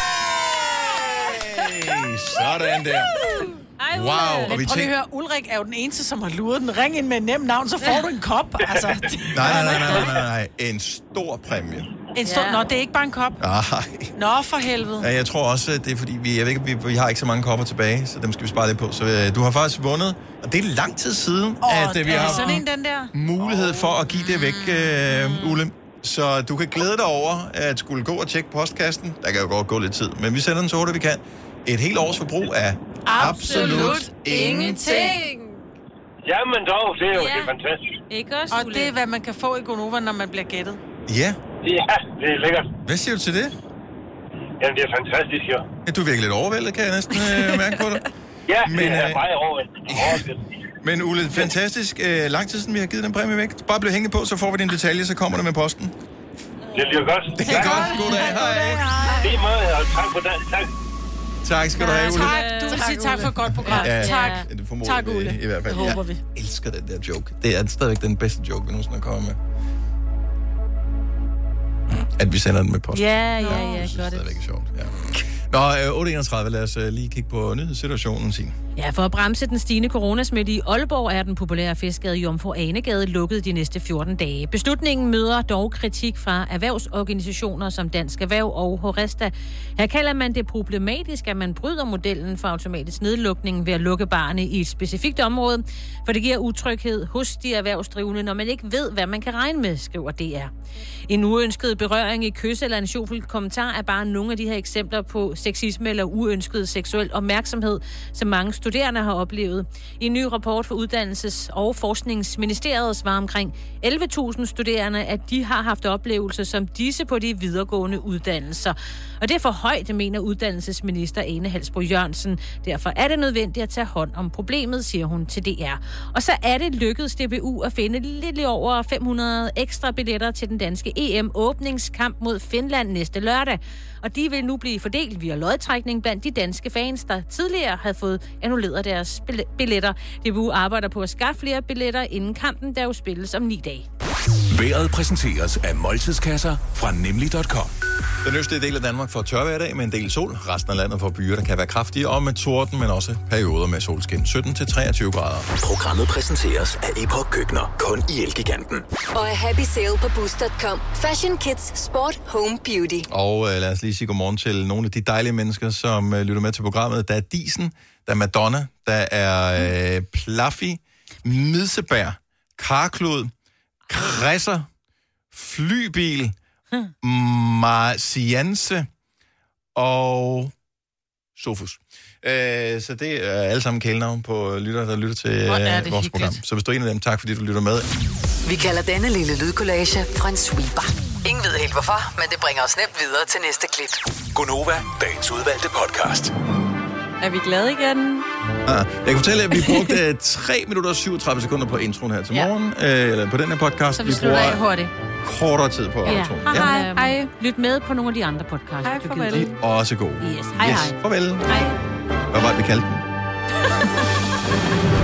Hey, sådan der. Ej, wow, og vi prøv lige at høre, Ulrik er jo den eneste, som har luret den. Ring ind med et nemt navn, så får du en kop. Altså. nej, nej, nej, nej, nej, nej. En stor præmie. En stor... Ja. Nå, det er ikke bare en kop. Nej. Nå, for helvede. Ja, jeg tror også, at det er fordi, vi, jeg ved ikke, vi, vi har ikke så mange kopper tilbage, så dem skal vi spare lidt på. Så øh, du har faktisk vundet, og det er lang tid siden, oh, at øh, vi er har det sådan en, den der? mulighed for at give det væk, øh, Ulle. Så du kan glæde dig over at skulle gå og tjekke postkassen. Der kan jo godt gå lidt tid, men vi sender den så hurtigt vi kan. Et helt års forbrug af absolut, absolut ingenting. Jamen dog, det er jo Ja. det er fantastisk. Ikke også, Og det er, hvad man kan få i Gonova, når man bliver gættet. Ja. Ja, det er lækkert. Hvad siger du til det? Jamen, det er fantastisk, jo. Ja, du er virkelig lidt overvældet, kan jeg næsten øh, mærke på dig. Ja, Men, det er øh, meget overvældet. Men Ulle, fantastisk. Øh, lang tid siden, vi har givet den præmie væk. Bare bliv hængende på, så får vi din detalje, så kommer det med posten. Det bliver godt. Det er godt. God dag. Hej. Det er meget, og tak for det. Tak. Tak skal du have, Ulle. Tak, du vil sige tak for et godt program. Ja, Tak. det formoder Tak, vi Ulle. I hvert fald. Det håber vi. Jeg elsker den der joke. Det er stadigvæk den bedste joke, vi nogensinde har kommet med. At vi sender den med posten. Ja, ja, ja, Jeg synes gør det. stadigvæk er sjovt. Ja. Nå, øh, otte enogtredive, lad os øh, lige kigge på nyhedssituationen, Signe. Ja, for at bremse den stigende coronasmitte i Aalborg er den populære fiskegade Jomfru Anegade lukket de næste fjorten dage. Beslutningen møder dog kritik fra erhvervsorganisationer som Dansk Erhverv og Horesta. Her kalder man det problematisk, at man bryder modellen for automatisk nedlukning ved at lukke barne i et specifikt område, for det giver utryghed hos de erhvervsdrivende, når man ikke ved, hvad man kan regne med, skriver D R. En uønsket berøring i kys eller en sjovfuld kommentar er bare nogle af de her eksempler på sexisme eller uønsket seksuel opmærksomhed, som mange studerende har oplevet. I en ny rapport for Uddannelses- og Forskningsministeriet svarer omkring elleve tusind studerende, at de har haft oplevelser som disse på de videregående uddannelser. Og det er for højt, mener uddannelsesminister Ane Halsbro Jørgensen. Derfor er det nødvendigt at tage hånd om problemet, siger hun til D R. Og så er det lykkedes D B U at finde lidt over fem hundrede ekstra billetter til den danske E M-åbningskamp mod Finland næste lørdag. Og de vil nu blive fordelt via lodtrækning blandt de danske fans, der tidligere havde fået annulleret deres billetter. D B U arbejder på at skaffe flere billetter inden kampen, der jo spilles om ni dage. Vejret præsenteres af måltidskasser fra nemlig punktum com. Den østlige del af Danmark får tør hver dag med en del sol. Resten af landet får byer, der kan være kraftige og med torden, men også perioder med solskin. sytten til treogtyve grader. Programmet præsenteres af Epoch Køkkener, kun i Elgiganten. Og er happy sale på boost punktum com. Fashion, kids, sport, home, beauty. Og øh, lad os lige sige godmorgen til nogle af de dejlige mennesker, som øh, lytter med til programmet. Der er Disen, der er Madonna, der er øh, Plaffy, Midsebær, Karklud, Kresser, Flybil, Marcianse og Sofus. Øh, så det er alle sammen kælenavn på lytter, der lytter til øh, vores hyggeligt. program. Så hvis du er en af dem, tak fordi du lytter med. Vi kalder denne lille lydkollage en sweeper. Ingen ved helt hvorfor, men det bringer os nemt videre til næste klip. Gonova, dagens udvalgte podcast. Er vi glade igen? Ah, jeg kan fortælle, at vi brugte tre minutter og syvogtredive sekunder på introen her til Ja. morgen, øh, eller på den her podcast. Så vi slutter af hurtigt. kortere tid på Ja. introen. Hej, hej, hej. Lyt med på nogle af de andre podcasts. Hej, du farvel. gider. De er også gode. Yes. Hej, yes. hej. Farvel. Hej. Hvad var det, vi kaldte den?